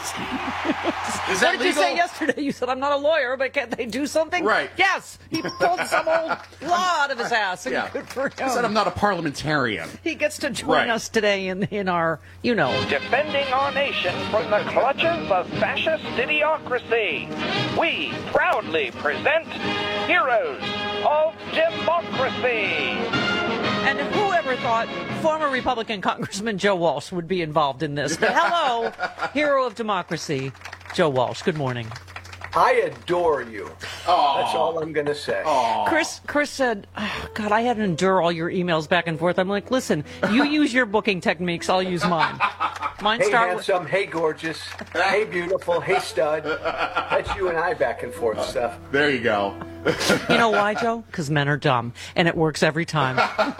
P: Is that
N: What did
P: legal?
N: you say yesterday? You said, I'm not a lawyer, but can't they do something?
P: Right.
N: Yes. He pulled some old law out of his ass. And
P: Yeah.
N: good for him.
P: I said I'm not a parliamentarian.
N: He gets to join
P: Right.
N: us today in, in our, you know.
I: Defending our nation from the clutches of fascist idiocracy, we proudly present Heroes of Democracy.
N: And whoever thought former Republican Congressman Joe Walsh would be involved in this? But hello, hero of democracy, Joe Walsh. Good morning.
J: I adore you. Aww. That's all I'm going to say.
N: Aww. Chris Chris said, oh, God, I had to endure all your emails back and forth. I'm like, listen, you use your booking techniques, I'll use mine. Mine
J: hey,
N: start
J: handsome. Hey, gorgeous. Hey, beautiful. Hey, stud. That's you and I back and forth stuff.
P: There you go.
N: You know why, Joe? Because men are dumb, and it works every time.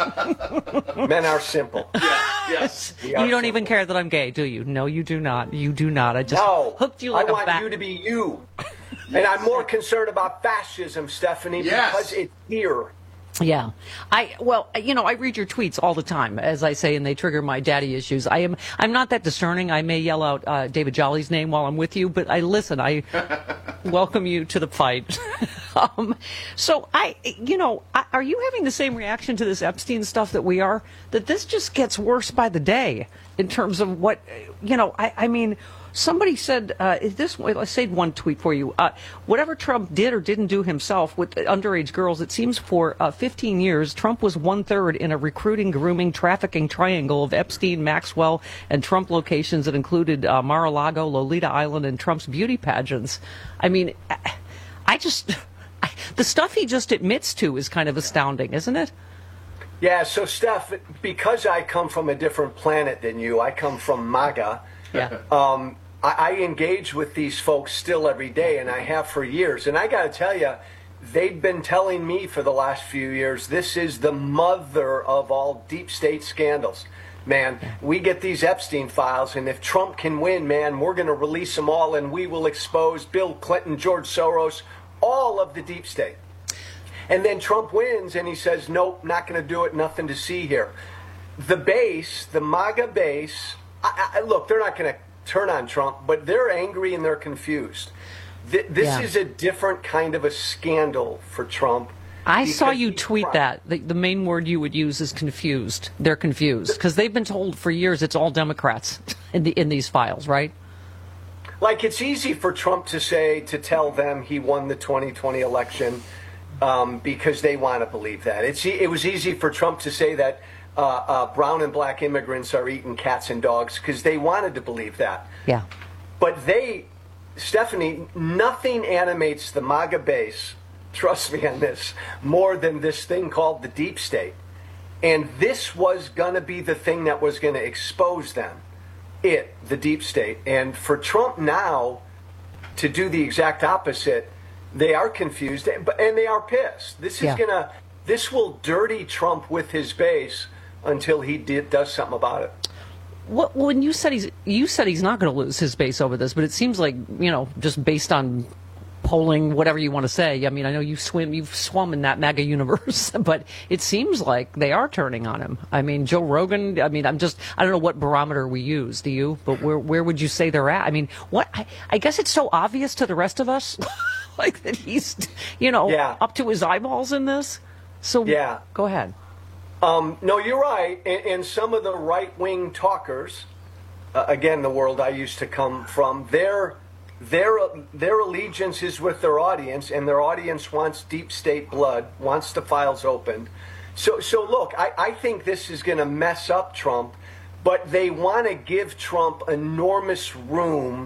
J: Men are simple.
N: Yes.
J: We
N: You
J: are
N: don't
J: simple.
N: even care that I'm gay, do you? No, you do not. You do not. I just
J: No,
N: hooked you like
J: I
N: a
J: want
N: bat.
J: you to be you. And I'm more concerned about fascism, Stephanie,
N: Yes.
J: because it's here.
N: Yeah. I well, you know, I read your tweets all the time, as I say, and they trigger my daddy issues. I am I'm not that discerning. I may yell out uh, David Jolly's name while I'm with you, but I listen. I welcome you to the fight. um, so I, you know, I, are you having the same reaction to this Epstein stuff that we are? That this just gets worse by the day in terms of what, you know, I, I mean. Somebody said, uh, is this, let's say one tweet for you. Uh, whatever Trump did or didn't do himself with underage girls, it seems for uh, fifteen years, Trump was one third in a recruiting, grooming, trafficking triangle of Epstein, Maxwell, and Trump locations that included uh, Mar-a-Lago, Lolita Island, and Trump's beauty pageants. I mean, I, I just, I, the stuff he just admits to is kind of astounding, isn't it?
J: Yeah, so, Steph, because I come from a different planet than you, I come from MAGA.
N: Yeah.
J: Um, I, I engage with these folks still every day, and I have for years. And I got to tell you, they've been telling me for the last few years, this is the mother of all deep state scandals. Man, we get these Epstein files, and if Trump can win, man, we're going to release them all, and we will expose Bill Clinton, George Soros, all of the deep state. And then Trump wins, and he says, nope, not going to do it, nothing to see here. The base, the MAGA base, I, I, look, they're not going to turn on Trump, but they're angry and they're confused. Th- this
N: Yeah.
J: is a different kind of a scandal for Trump.
N: I saw
J: because
N: you
J: he's
N: tweet
J: right.
N: that. The, the main word you would use is confused. They're confused because they've been told for years it's all Democrats in the in these files, right?
J: Like, it's easy for Trump to say, to tell them he won the twenty twenty election um, because they want to believe that. It's, e- it was easy for Trump to say that uh, uh, brown and black immigrants are eating cats and dogs because they wanted to believe that.
N: Yeah.
J: But they, Stephanie, nothing animates the MAGA base, trust me on this, more than this thing called the deep state. And this was going to be the thing that was going to expose them. It, the deep state. And for Trump now to do the exact opposite, they are confused and they are pissed. This is
N: Yeah.
J: going to, this will dirty Trump with his base until he did, does something about it.
N: what, when you said he's you said he's not going to lose his base over this, but it seems like, you know, just based on polling, whatever you want to say. I mean, I know you swim, you've swum in that MAGA universe, but it seems like they are turning on him. I mean, Joe Rogan. I mean, I'm just, I don't know what barometer we use. Do you? But where where would you say they're at? I mean, what? I, I guess it's so obvious to the rest of us, like that he's, you know, yeah. up to his eyeballs in this. So
J: yeah,
N: go ahead.
J: Um, no, you're right. And, and some of the right-wing talkers, uh, again, the world I used to come from, their their their allegiance is with their audience, and their audience wants deep state blood, wants the files opened. So, so look, I, I think this is going to mess up Trump, but they want to give Trump enormous room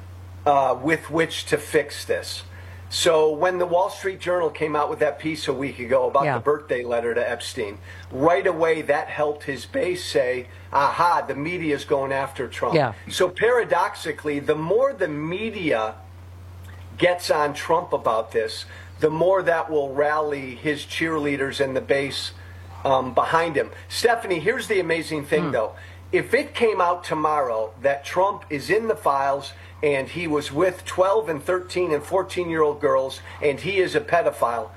J: uh, with which to fix this. So when the Wall Street Journal came out with that piece a week ago about yeah. the birthday letter to Epstein, right away that helped his base say, aha, the media's going after Trump.
N: Yeah.
J: So paradoxically, the more the media gets on Trump about this, the more that will rally his cheerleaders and the base um, behind him. Stephanie, here's the amazing thing, mm. though. If it came out tomorrow that Trump is in the files and he was with twelve and thirteen and fourteen-year-old girls, and he is a pedophile,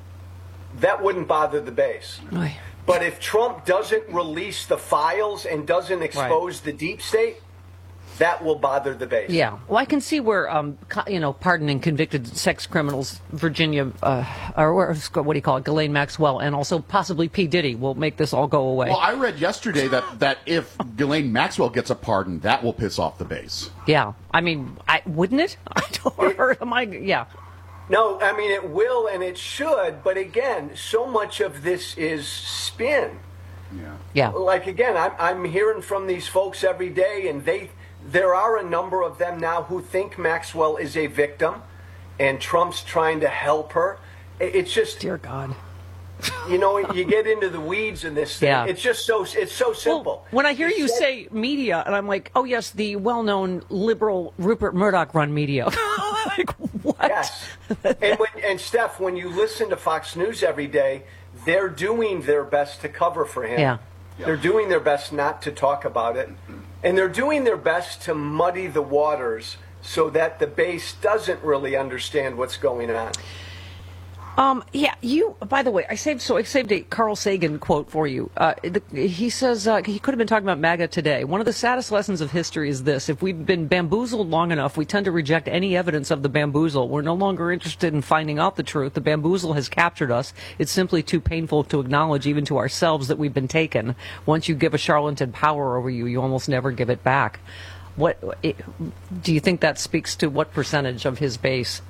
J: that wouldn't bother the base.
N: Right.
J: But if Trump doesn't release the files and doesn't expose right. the deep state, that will bother the base.
N: Yeah. Well, I can see where, um, you know, pardoning convicted sex criminals, Virginia, uh, or what do you call it, Ghislaine Maxwell, and also possibly P. Diddy will make this all go away.
P: Well, I read yesterday that, that if Ghislaine Maxwell gets a pardon, that will piss off the base.
N: Yeah. I mean, I, wouldn't it? I don't, or am I, yeah.
J: No, I mean, it will and it should, but again, so much of this is spin.
P: Yeah.
N: Yeah.
J: Like, again, I'm, I'm hearing from these folks every day, and they... There are a number of them now who think Maxwell is a victim and Trump's trying to help her. It's just...
N: Dear God.
J: You know, you get into the weeds in this thing.
N: Yeah.
J: It's just so, it's so simple.
N: Well, when I hear you said, say media, and I'm like, oh, yes, the well-known liberal Rupert Murdoch-run media. Like, what?
J: Yes. and, when, and, Steph, when you listen to Fox News every day, they're doing their best to cover for him.
N: Yeah.
J: They're doing their best not to talk about it. And they're doing their best to muddy the waters so that the base doesn't really understand what's going on.
N: Um, yeah, you, by the way, I saved, so I saved a Carl Sagan quote for you. Uh, the, he says, uh, he could have been talking about MAGA today. One of the saddest lessons of history is this. If we've been bamboozled long enough, we tend to reject any evidence of the bamboozle. We're no longer interested in finding out the truth. The bamboozle has captured us. It's simply too painful to acknowledge even to ourselves that we've been taken. Once you give a charlatan power over you, you almost never give it back. What, it, do you think that speaks to what percentage of his base?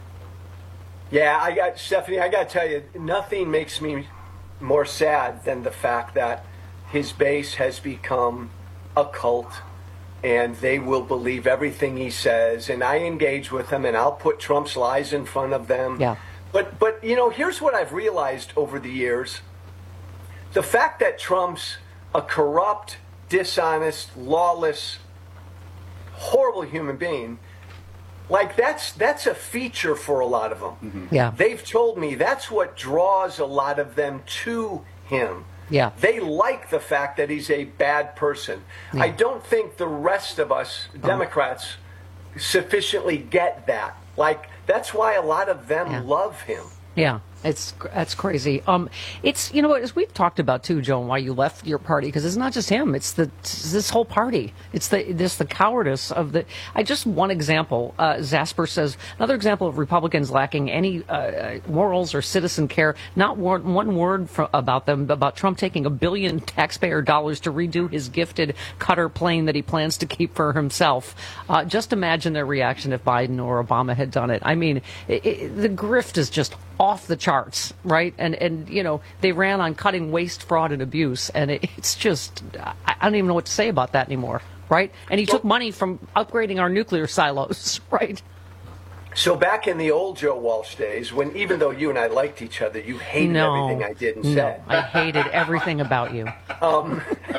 J: Yeah, I got Stephanie. I got to tell you, nothing makes me more sad than the fact that his base has become a cult, and they will believe everything he says. And I engage with them, and I'll put Trump's lies in front of them.
N: Yeah.
J: But but you know, here's what I've realized over the years: the fact that Trump's a corrupt, dishonest, lawless, horrible human being. Like, that's that's a feature for a lot of them.
N: Mm-hmm. Yeah.
J: They've told me that's what draws a lot of them to him.
N: Yeah.
J: They like the fact that he's a bad person.
N: Yeah.
J: I don't think the rest of us Democrats oh. sufficiently get that. Like, that's why a lot of them
N: yeah.
J: love him.
N: Yeah. It's that's crazy. Um, it's you know as we've talked about too, Joan, why you left your party, because it's not just him. It's the it's this whole party. It's the this the cowardice of the. I just one example. Uh, Zasper says another example of Republicans lacking any uh, morals or citizen care. Not one, one word for, about them about Trump taking a billion taxpayer dollars to redo his gifted Qatar plane that he plans to keep for himself. Uh, just imagine their reaction if Biden or Obama had done it. I mean, it, it, the grift is just off the charts, right? And, and you know, they ran on cutting waste, fraud, and abuse, and it, it's just, I, I don't even know what to say about that anymore, right? And he took money from upgrading our nuclear silos, right?
J: So back in the old Joe Walsh days, when even though you and I liked each other, you hated
N: no,
J: everything I did and
N: no,
J: said.
N: I hated everything about you.
J: Um,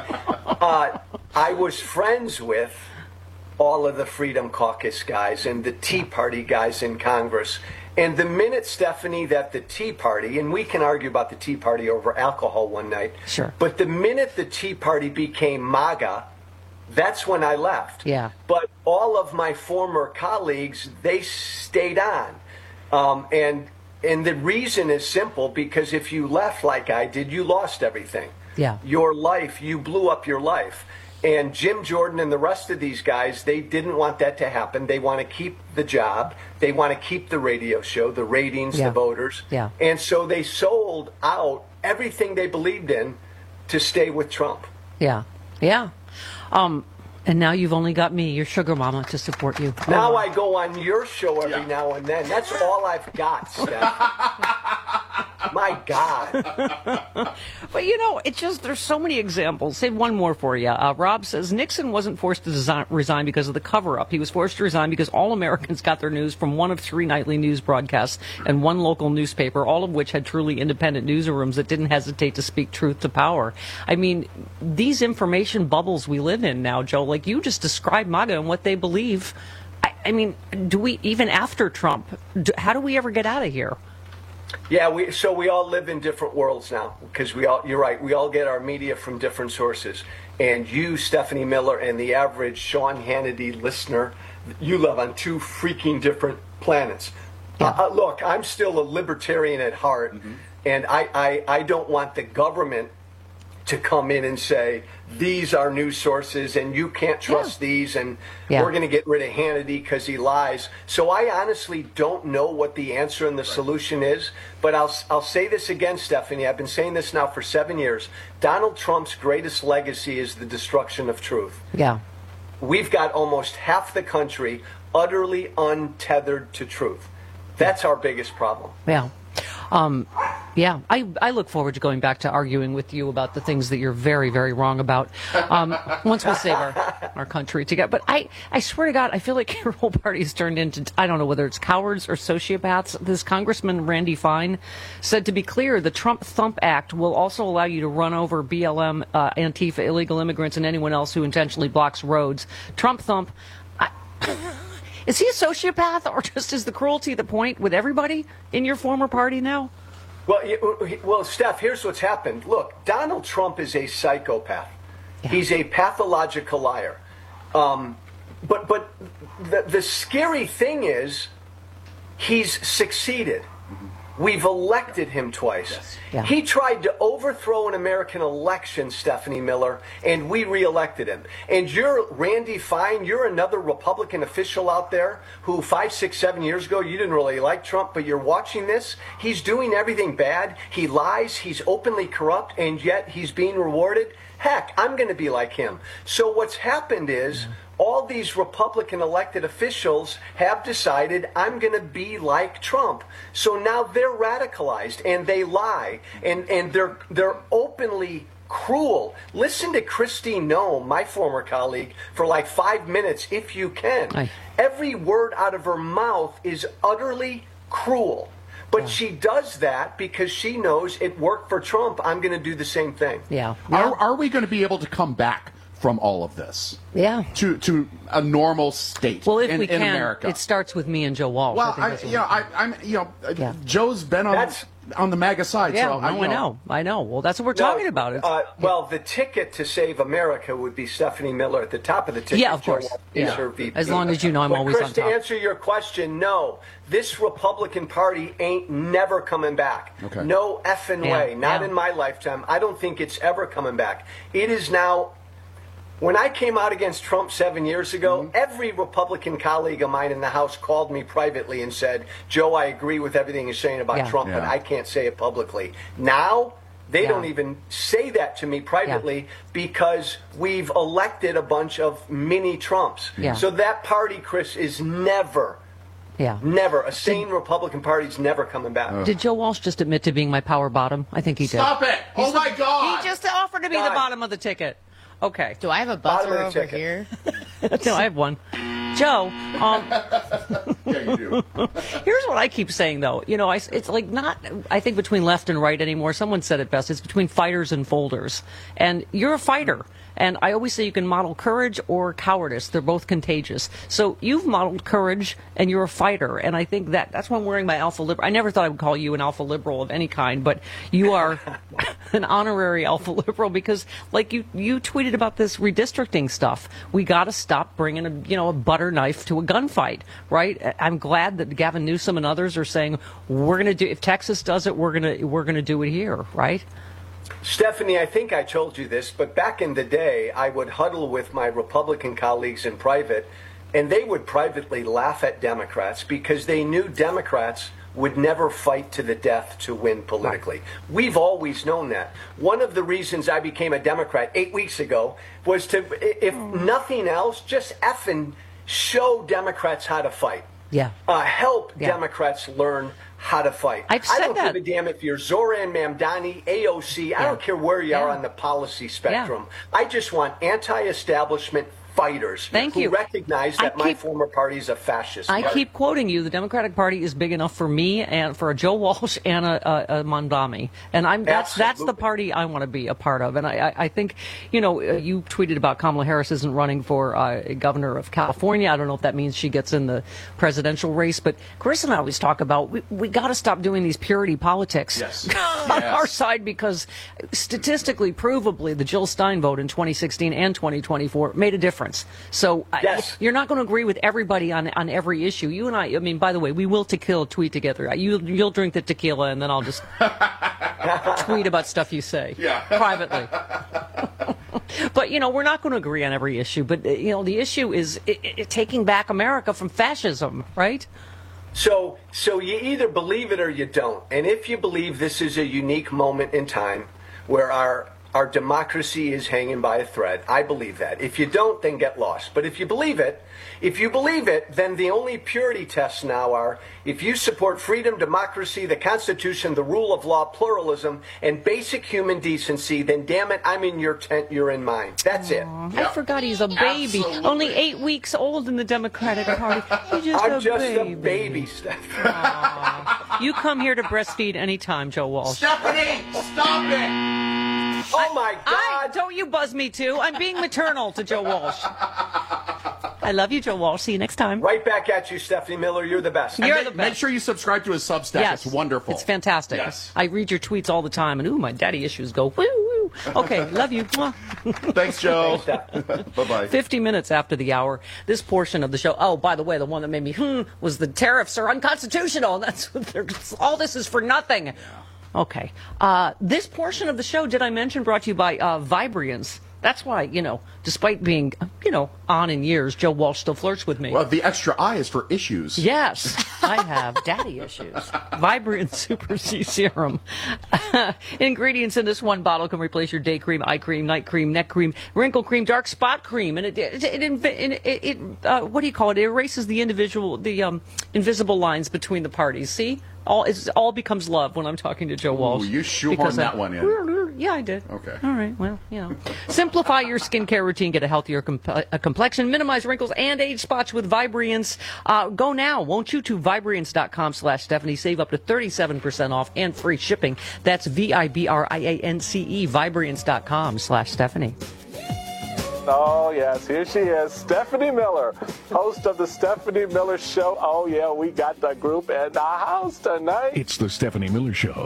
J: uh, I was friends with all of the Freedom Caucus guys and the Tea Party guys in Congress. And the minute, Stephanie, that the Tea Party, and we can argue about the Tea Party over alcohol one night,
N: sure.
J: but the minute the Tea Party became MAGA, That's when I left.
N: Yeah.
J: But all of my former colleagues, they stayed on. Um, and and the reason is simple, because if you left like I did, you lost everything.
N: Yeah.
J: Your life, you blew up your life. And Jim Jordan and the rest of these guys, they didn't want that to happen. They want to keep the job. They want to keep the radio show, the ratings,
N: Yeah.
J: the voters.
N: Yeah.
J: And so they sold out everything they believed in to stay with Trump.
N: Yeah. Yeah. Um, and now you've only got me, your sugar mama, to support you.
J: Now I go on your show every yeah. now and then. That's all I've got, Steph. My God.
N: But, you know, it's just, there's so many examples. Say one more for you. Uh, Rob says Nixon wasn't forced to design, resign because of the cover-up. He was forced to resign because all Americans got their news from one of three nightly news broadcasts and one local newspaper, all of which had truly independent newsrooms that didn't hesitate to speak truth to power. I mean, these information bubbles we live in now, Joe, like you just described MAGA and what they believe. I, I mean, do we, even after Trump, do, how do we ever get out of here?
J: Yeah, we so we all live in different worlds now, because we all, you're right, we all get our media from different sources. And you, Stephanie Miller, and the average Sean Hannity listener, you live on two freaking different planets. Yeah. Uh, look, I'm still a libertarian at heart, mm-hmm. and I, I, I don't want the government to come in and say, these are news sources and you can't trust yeah. these, and yeah. we're going to get rid of Hannity because he lies. So I honestly don't know what the answer and the right. solution is, but I'll, I'll say this again, Stephanie. I've been saying this now for seven years. Donald Trump's greatest legacy is the destruction of truth.
N: Yeah.
J: We've got almost half the country utterly untethered to truth. That's our biggest problem.
N: Yeah. Um, yeah, I, I look forward to going back to arguing with you about the things that you're very, very wrong about um, once we save our, our country together. But I, I swear to God, I feel like your whole party has turned into, I don't know whether it's cowards or sociopaths. This Congressman Randy Fine said, to be clear, the Trump Thump Act will also allow you to run over B L M, uh, Antifa, illegal immigrants, and anyone else who intentionally blocks roads. Trump Thump... I, Is he a sociopath, or just is the cruelty the point with everybody in your former party now?
J: Well, well, Steph, here's what's happened. Look, Donald Trump is a psychopath. Yeah. He's a pathological liar. Um, but but the, the scary thing is he's succeeded. Mm-hmm. We've elected him twice. Yes. Yeah. He tried to overthrow an American election, Stephanie Miller, and we reelected him. And you're Randy Fine, you're another Republican official out there who five, six, seven years ago, you didn't really like Trump, but you're watching this. He's doing everything bad. He lies. He's openly corrupt, and yet he's being rewarded. Heck, I'm going to be like him. So what's happened is... Mm-hmm. all these Republican elected officials have decided, I'm going to be like Trump. So now they're radicalized and they lie, and, and they're they're openly cruel. Listen to Christine Noem, my former colleague, for like five minutes if you can. Aye. Every word out of her mouth is utterly cruel. But yeah. she does that because she knows it worked for Trump. I'm going to do the same thing.
N: Yeah.
P: yeah. Are, are we going to be able to come back from all of this?
N: Yeah.
P: To to a normal state
N: well, if
P: in,
N: we can,
P: in America.
N: It starts with me and Joe Walsh.
P: Well, I, I you know, I, I'm, you know, yeah. Joe's been on
J: That's,
P: on the MAGA side.
N: Yeah,
P: so I,
N: I know. know. I know. Well, that's what we're
J: no,
N: talking about. It's,
J: uh, well, the ticket to save America would be Stephanie Miller at the top of the ticket.
N: Yeah, of course.
J: Is
N: yeah.
J: her V P.
N: As long as you know I'm
J: but
N: always
J: Chris,
N: on top.
J: To answer your question, no. This Republican Party ain't never coming back.
P: Okay.
J: No effing
N: yeah.
J: way. Not
N: yeah.
J: in my lifetime. I don't think it's ever coming back. It is now... When I came out against Trump seven years ago, mm-hmm. every Republican colleague of mine in the House called me privately and said, Joe, I agree with everything you're saying about
N: yeah.
J: Trump,
P: yeah.
J: but I can't say it publicly. Now, they
N: yeah.
J: don't even say that to me privately yeah. because we've elected a bunch of mini Trumps.
N: Yeah.
J: So that party, Chris, is never...
N: Yeah.
J: Never. A sane did, Republican Party's never coming back.
N: Did Joe Walsh just admit to being my power bottom? I think he did.
P: Stop it! Oh,
N: He's
P: my
N: the,
P: God!
N: He just offered to be
J: God.
N: the bottom of the ticket. Okay.
R: Do I have a buzzer over ticket. here?
N: No, I have one. Joe, um,
P: yeah, you do.
N: Here's what I keep saying, though. You know, I, it's like not, I think, between left and right anymore. Someone said it best. It's between fighters and folders. And you're a fighter. And I always say you can model courage or cowardice. They're both contagious. So you've modeled courage, and you're a fighter. And I think that that's why I'm wearing my alpha liberal. I never thought I would call you an alpha liberal of any kind, but you are an honorary alpha liberal because, like you, you tweeted about this redistricting stuff. We got to stop bringing a, you know, a butter knife to a gunfight, right? I'm glad that Gavin Newsom and others are saying we're going to do. If Texas does it, we're going to we're going to do it here, right?
J: Stephanie, I think I told you this, but back in the day, I would huddle with my Republican colleagues in private, and they would privately laugh at Democrats because they knew Democrats would never fight to the death to win politically. Right. We've always known that. One of the reasons I became a Democrat eight weeks ago was to, if nothing else, just effing show Democrats how to fight.
N: Yeah.
J: Uh, help
N: yeah.
J: Democrats learn how to fight.
N: I've said
J: I don't
N: that.
J: give a damn if you're Zoran Mamdani, A O C. Yeah. I don't care where you yeah. are on the policy spectrum. Yeah. I just want anti-establishment fighters
N: Thank
J: who
N: you.
J: recognize that
N: I
J: my
N: keep,
J: former party is a fascist
N: I
J: party.
N: keep quoting you. The Democratic Party is big enough for me and for a Joe Walsh and a, a, a Mamdani, and I'm that's
J: Absolutely.
N: that's the party I want to be a part of. And I, I, I think, you know, you tweeted about Kamala Harris isn't running for uh, governor of California. I don't know if that means she gets in the presidential race, but Chris and I always talk about we we got to stop doing these purity politics
J: yes.
N: on
J: yes.
N: our side because statistically, provably, the Jill Stein vote in twenty sixteen and twenty twenty-four made a difference. So
J: yes.
N: I, you're not going to agree with everybody on on every issue. You and I, I mean, by the way, we will tequila tweet together. You, you'll drink the tequila, and then I'll just tweet about stuff you say
P: yeah.
N: privately. But, you know, we're not going to agree on every issue. But, you know, the issue is it, it, taking back America from fascism, right?
J: So, so you either believe it or you don't. And if you believe this is a unique moment in time where our Our democracy is hanging by a thread. I believe that. If you don't, then get lost. But if you believe it, if you believe it, then the only purity tests now are if you support freedom, democracy, the Constitution, the rule of law, pluralism, and basic human decency, then damn it, I'm in your tent, you're in mine. That's it.
N: Aww, I forgot he's a baby.
J: Absolutely.
N: Only eight weeks old in the Democratic Party. He's just
J: I'm
N: a
J: just
N: baby.
J: a baby, Stephanie.
N: You come here to breastfeed anytime, Joe Walsh.
P: Stephanie, stop it!
J: Oh, my God.
N: I, don't you buzz me, too. I'm being maternal to Joe Walsh. I love you, Joe Walsh. See you next time.
J: Right back at you, Stephanie Miller. You're the best.
N: You're
P: make,
N: the best.
P: Make sure you subscribe to his Substack.
N: Yes.
P: It's wonderful.
N: It's fantastic.
P: Yes.
N: I read your tweets all the time, and ooh, my daddy issues go woo woo. Okay, love you.
P: Thanks, Joe. Bye-bye.
N: fifty minutes after the hour, this portion of the show. Oh, by the way, the one that made me hmm was the tariffs are unconstitutional. That's what they're, all this is for nothing. Yeah. Okay. Uh, this portion of the show, did I mention, brought to you by uh, Vibrians. That's why, you know, despite being, you know, on in years, Joe Walsh still flirts with me.
P: Well, the extra I is for issues.
N: Yes, I have daddy issues. Vibrant Super C Serum. Ingredients in this one bottle can replace your day cream, eye cream, night cream, neck cream, wrinkle cream, dark spot cream, and it it it, it, it, it uh, what do you call it? It erases the individual, the um, invisible lines between the parties. See, all it's all becomes love when I'm talking to Joe Walsh.
P: Ooh, you shoehorned that one in.
N: Yeah, I did.
P: Okay.
N: All right. Well, you know, simplify your skincare routine, get a healthier comp- a complexion, minimize wrinkles and age spots with Vibriance. Uh, go now, won't you, to Vibriance dot com slash Stephanie. Save up to thirty-seven percent off and free shipping. That's V I B R I A N C E, Vibriance dot com slash Stephanie.
K: Oh, yes, here she is, Stephanie Miller, host of the Stephanie Miller Show. Oh, yeah, we got the group in the house tonight.
T: It's the Stephanie Miller Show.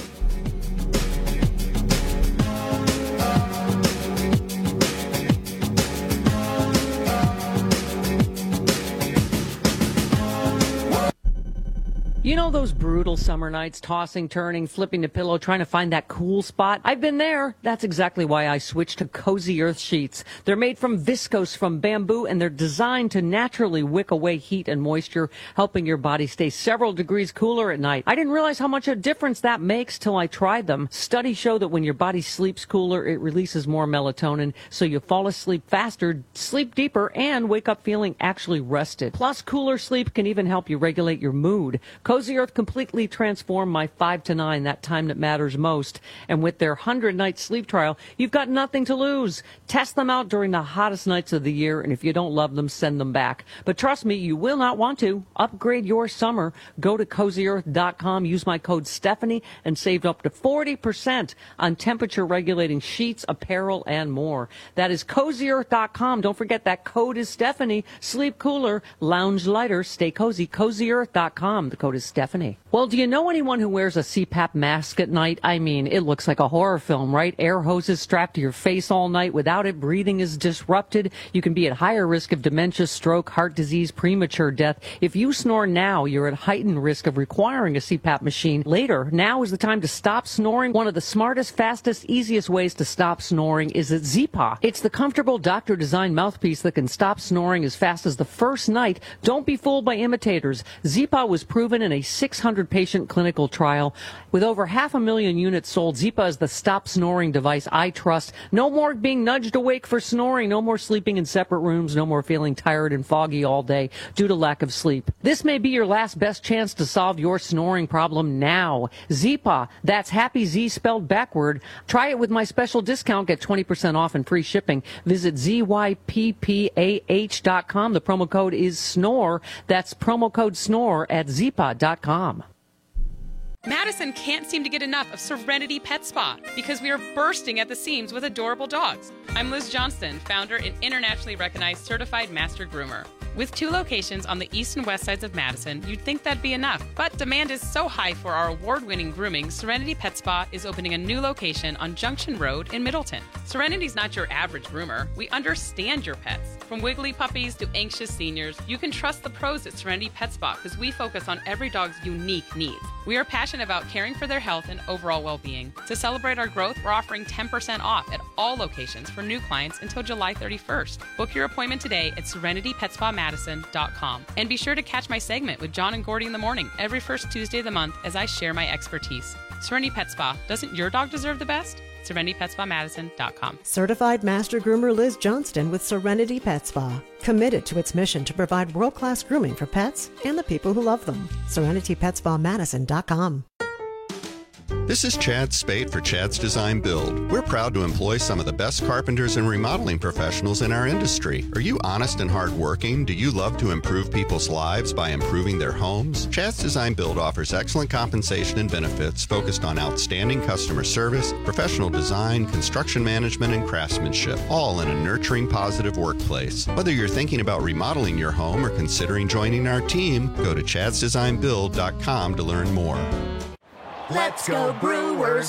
N: You know those brutal summer nights, tossing, turning, flipping the pillow, trying to find that cool spot? I've been there. That's exactly why I switched to Cozy Earth sheets. They're made from viscose from bamboo, and they're designed to naturally wick away heat and moisture, helping your body stay several degrees cooler at night. I didn't realize how much a difference that makes till I tried them. Studies show that when your body sleeps cooler, it releases more melatonin, so you fall asleep faster, sleep deeper, and wake up feeling actually rested. Plus, cooler sleep can even help you regulate your mood. Cozy Cozy Earth completely transformed my five to nine, that time that matters most. And with their one hundred night sleep trial, you've got nothing to lose. Test them out during the hottest nights of the year, and if you don't love them, send them back. But trust me, you will not want to. Upgrade your summer. Go to cozy earth dot com, use my code Stephanie, and save up to forty percent on temperature-regulating sheets, apparel, and more. That is cozy earth dot com. Don't forget that code is Stephanie. Sleep cooler, lounge lighter, stay cozy. cozy earth dot com. The code is Stephanie. Well, do you know anyone who wears a C PAP mask at night? I mean, it looks like a horror film, right? Air hoses strapped to your face all night. Without it, breathing is disrupted. You can be at higher risk of dementia, stroke, heart disease, premature death. If you snore now, you're at heightened risk of requiring a C PAP machine later. Now is the time to stop snoring. One of the smartest, fastest, easiest ways to stop snoring is at Zipa. It's the comfortable doctor-designed mouthpiece that can stop snoring as fast as the first night. Don't be fooled by imitators. Zipa was proven in a six hundred patient clinical trial. With over half a million units sold, Zipa is the stop snoring device I trust. No more being nudged awake for snoring. No more sleeping in separate rooms. No more feeling tired and foggy all day due to lack of sleep. This may be your last best chance to solve your snoring problem now. Zipa, that's Happy Z spelled backward. Try it with my special discount. Get twenty percent off and free shipping. Visit Z Y P P A H dot com. The promo code is SNORE. That's promo code SNORE at zipa dot com.
L: Madison can't seem to get enough of Serenity Pet Spa because we are bursting at the seams with adorable dogs. I'm Liz Johnston, founder and internationally recognized certified master groomer. With two locations on the east and west sides of Madison, you'd think that'd be enough. But demand is so high for our award-winning grooming, Serenity Pet Spa is opening a new location on Junction Road in Middleton. Serenity's not your average groomer. We understand your pets. From wiggly puppies to anxious seniors, you can trust the pros at Serenity Pet Spa because we focus on every dog's unique needs. We are passionate about caring for their health and overall well-being. To celebrate our growth, we're offering ten percent off at all locations for new clients until July thirty-first. Book your appointment today at serenity pet spa madison dot com. And be sure to catch my segment with John and Gordy in the morning every first Tuesday of the month as I share my expertise. Serenity Pet Spa. Doesn't your dog deserve the best? serenity pet spa madison dot com.
M: Certified Master Groomer Liz Johnston with Serenity Pet Spa. Committed to its mission to provide world-class grooming for pets and the people who love them. serenity pet spa madison dot com.
O: This is Chad Spate for Chad's Design Build. We're proud to employ some of the best carpenters and remodeling professionals in our industry. Are you honest and hardworking? Do you love to improve people's lives by improving their homes? Chad's Design Build offers excellent compensation and benefits focused on outstanding customer service, professional design, construction management, and craftsmanship, all in a nurturing, positive workplace. Whether you're thinking about remodeling your home or considering joining our team, go to chads design build dot com to learn more.
A: Let's go Brewers!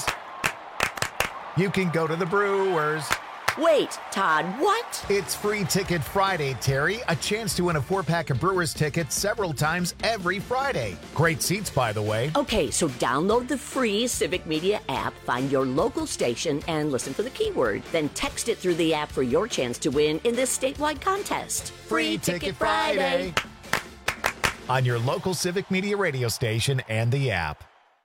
A: You can go to the Brewers.
Q: Wait, Todd, what?
A: It's Free Ticket Friday, Terry. A chance to win a four-pack of Brewers tickets several times every Friday. Great seats, by the way.
Q: Okay, so download the free Civic Media app, find your local station, and listen for the keyword. Then text it through the app for your chance to win in this statewide contest.
A: Free Ticket Friday! On your local Civic Media radio station and the app.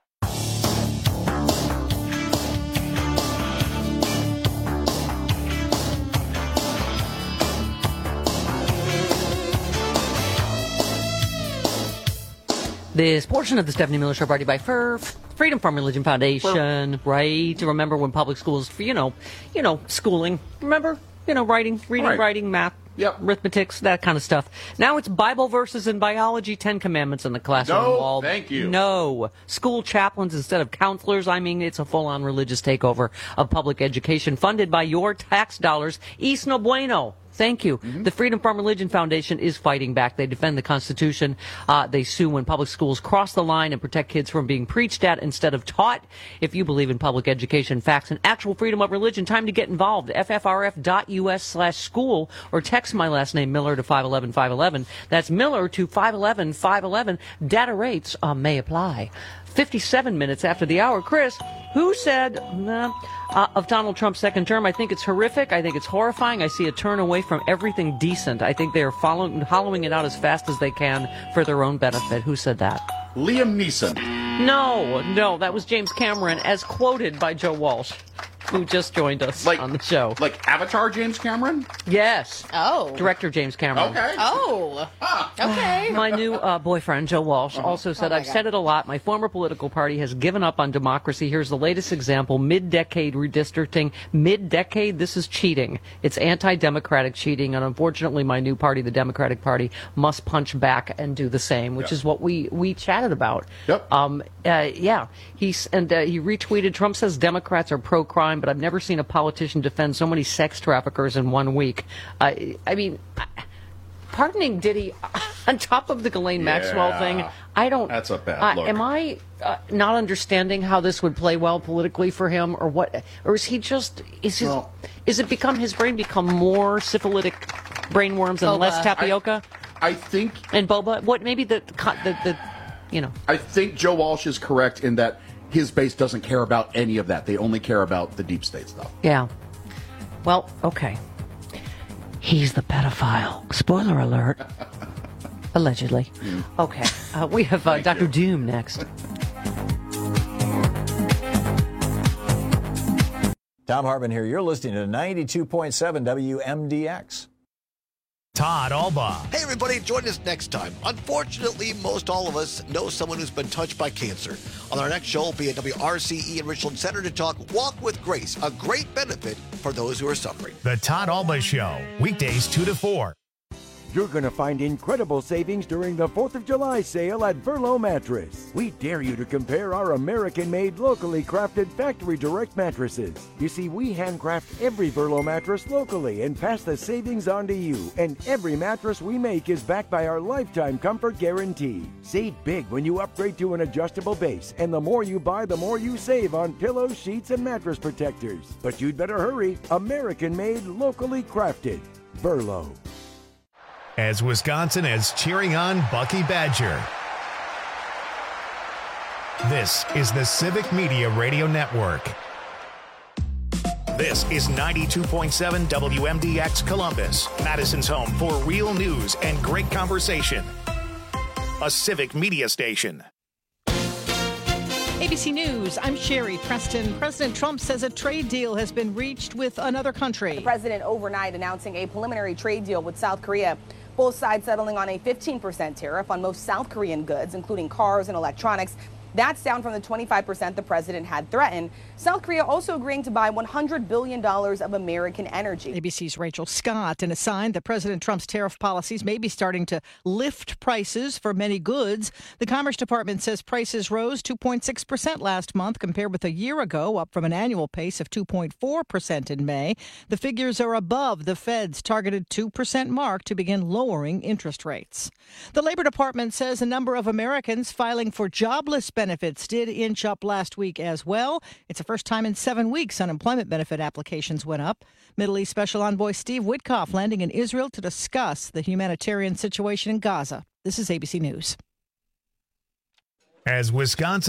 N: This portion of the Stephanie Miller Show brought to you by F R F, Freedom from Religion Foundation, right? To remember when public schools, for, you know, you know, schooling, remember? You know, writing, reading,
P: right.
N: writing, math, yep. arithmetics, that kind of stuff. Now it's Bible verses in biology, Ten Commandments in the classroom
P: no,
N: wall.
P: thank you.
N: No. School chaplains instead of counselors. I mean, it's a full-on religious takeover of public education funded by your tax dollars. East no bueno. Thank you. Mm-hmm. The Freedom from Religion Foundation is fighting back. They defend the Constitution. Uh, they sue when public schools cross the line and protect kids from being preached at instead of taught. If you believe in public education, facts, and actual freedom of religion, time to get involved. F F R F dot U S slash school or text my last name, Miller, to five one one five one one. That's Miller to five one one five one one. Data rates uh, may apply. fifty-seven minutes after the hour. Chris, who said uh, uh, of Donald Trump's second term, I think it's horrific. I think it's horrifying. I see a turn away from everything decent. I think they are following, hollowing it out as fast as they can for their own benefit. Who said that?
P: Liam Neeson.
N: No, no, that was James Cameron, as quoted by Joe Walsh. who just joined us
P: like,
N: on the show.
P: Like Avatar James Cameron?
N: Yes.
R: Oh.
N: Director James Cameron.
P: Okay.
R: Oh. Okay.
N: My new uh, boyfriend, Joe Walsh,
P: Uh-huh.
N: also said,
R: Oh my
N: I've
R: God.
N: said it a lot. My former political party has given up on democracy. Here's the latest example. Mid-decade redistricting. Mid-decade, this is cheating. It's anti-democratic cheating. And unfortunately, my new party, the Democratic Party, must punch back and do the same, which
P: Yeah.
N: is what we, we chatted about.
P: Yep.
N: Um, uh, yeah. He's, and uh, he retweeted, Trump says Democrats are pro-crime, but I've never seen a politician defend so many sex traffickers in one week. Uh, I mean... Pardoning Diddy on top of the Ghislaine Maxwell
P: Yeah.
N: thing, I don't.
P: That's a bad
N: uh,
P: look.
N: Am I uh, not understanding how this would play well politically for him, or what? Or is he just? Is his?
P: Well-
N: is it become his brain become more syphilitic brainworms and
R: Boba.
N: less tapioca
P: I think
N: and boba? What maybe the the, the, the you know?
P: I think Joe Walsh is correct in that his base doesn't care about any of that. They only care about the deep state stuff.
N: Yeah. Well, okay. He's the pedophile. Spoiler alert. Allegedly. Okay. Uh, we have uh, Doctor Doom next.
B: Tom Hartman here. You're listening to ninety-two point seven W M D X.
A: Todd Alba.
S: Hey, everybody, join us next time. Unfortunately, most all of us know someone who's been touched by cancer. On our next show, we'll be at W R C E in Richland Center to talk Walk with Grace, a great benefit for those who are suffering.
A: The Todd Alba Show, weekdays two to four.
U: You're going to find incredible savings during the fourth of July sale at Verlo Mattress. We dare you to compare our American-made, locally crafted factory direct mattresses. You see, we handcraft every Verlo mattress locally and pass the savings on to you. And every mattress we make is backed by our lifetime comfort guarantee. Save big when you upgrade to an adjustable base. And the more you buy, the more you save on pillows, sheets, and mattress protectors. But you'd better hurry. American-made, locally crafted. Verlo.
A: As Wisconsin is cheering on Bucky Badger. This is the Civic Media Radio Network. This is ninety-two point seven W M D X Columbus, Madison's home for real news and great conversation. A Civic Media station.
D: A B C News, I'm Sherry Preston. President Trump says a trade deal has been reached with another country.
V: The president overnight announcing a preliminary trade deal with South Korea. Both sides settling on a fifteen percent tariff on most South Korean goods, including cars and electronics. That's down from the twenty-five percent the president had threatened. South Korea also agreeing to buy one hundred billion dollars of American energy.
D: A B C's Rachel Scott, in a sign that President Trump's tariff policies may be starting to lift prices for many goods. The Commerce Department says prices rose two point six percent last month compared with a year ago, up from an annual pace of two point four percent in May. The figures are above the Fed's targeted two percent mark to begin lowering interest rates. The Labor Department says a number of Americans filing for jobless benefits did inch up last week as well. It's the first time in seven weeks unemployment benefit applications went up. Middle East Special Envoy Steve Witkoff landing in Israel to discuss the humanitarian situation in Gaza. This is A B C News.
A: As Wisconsin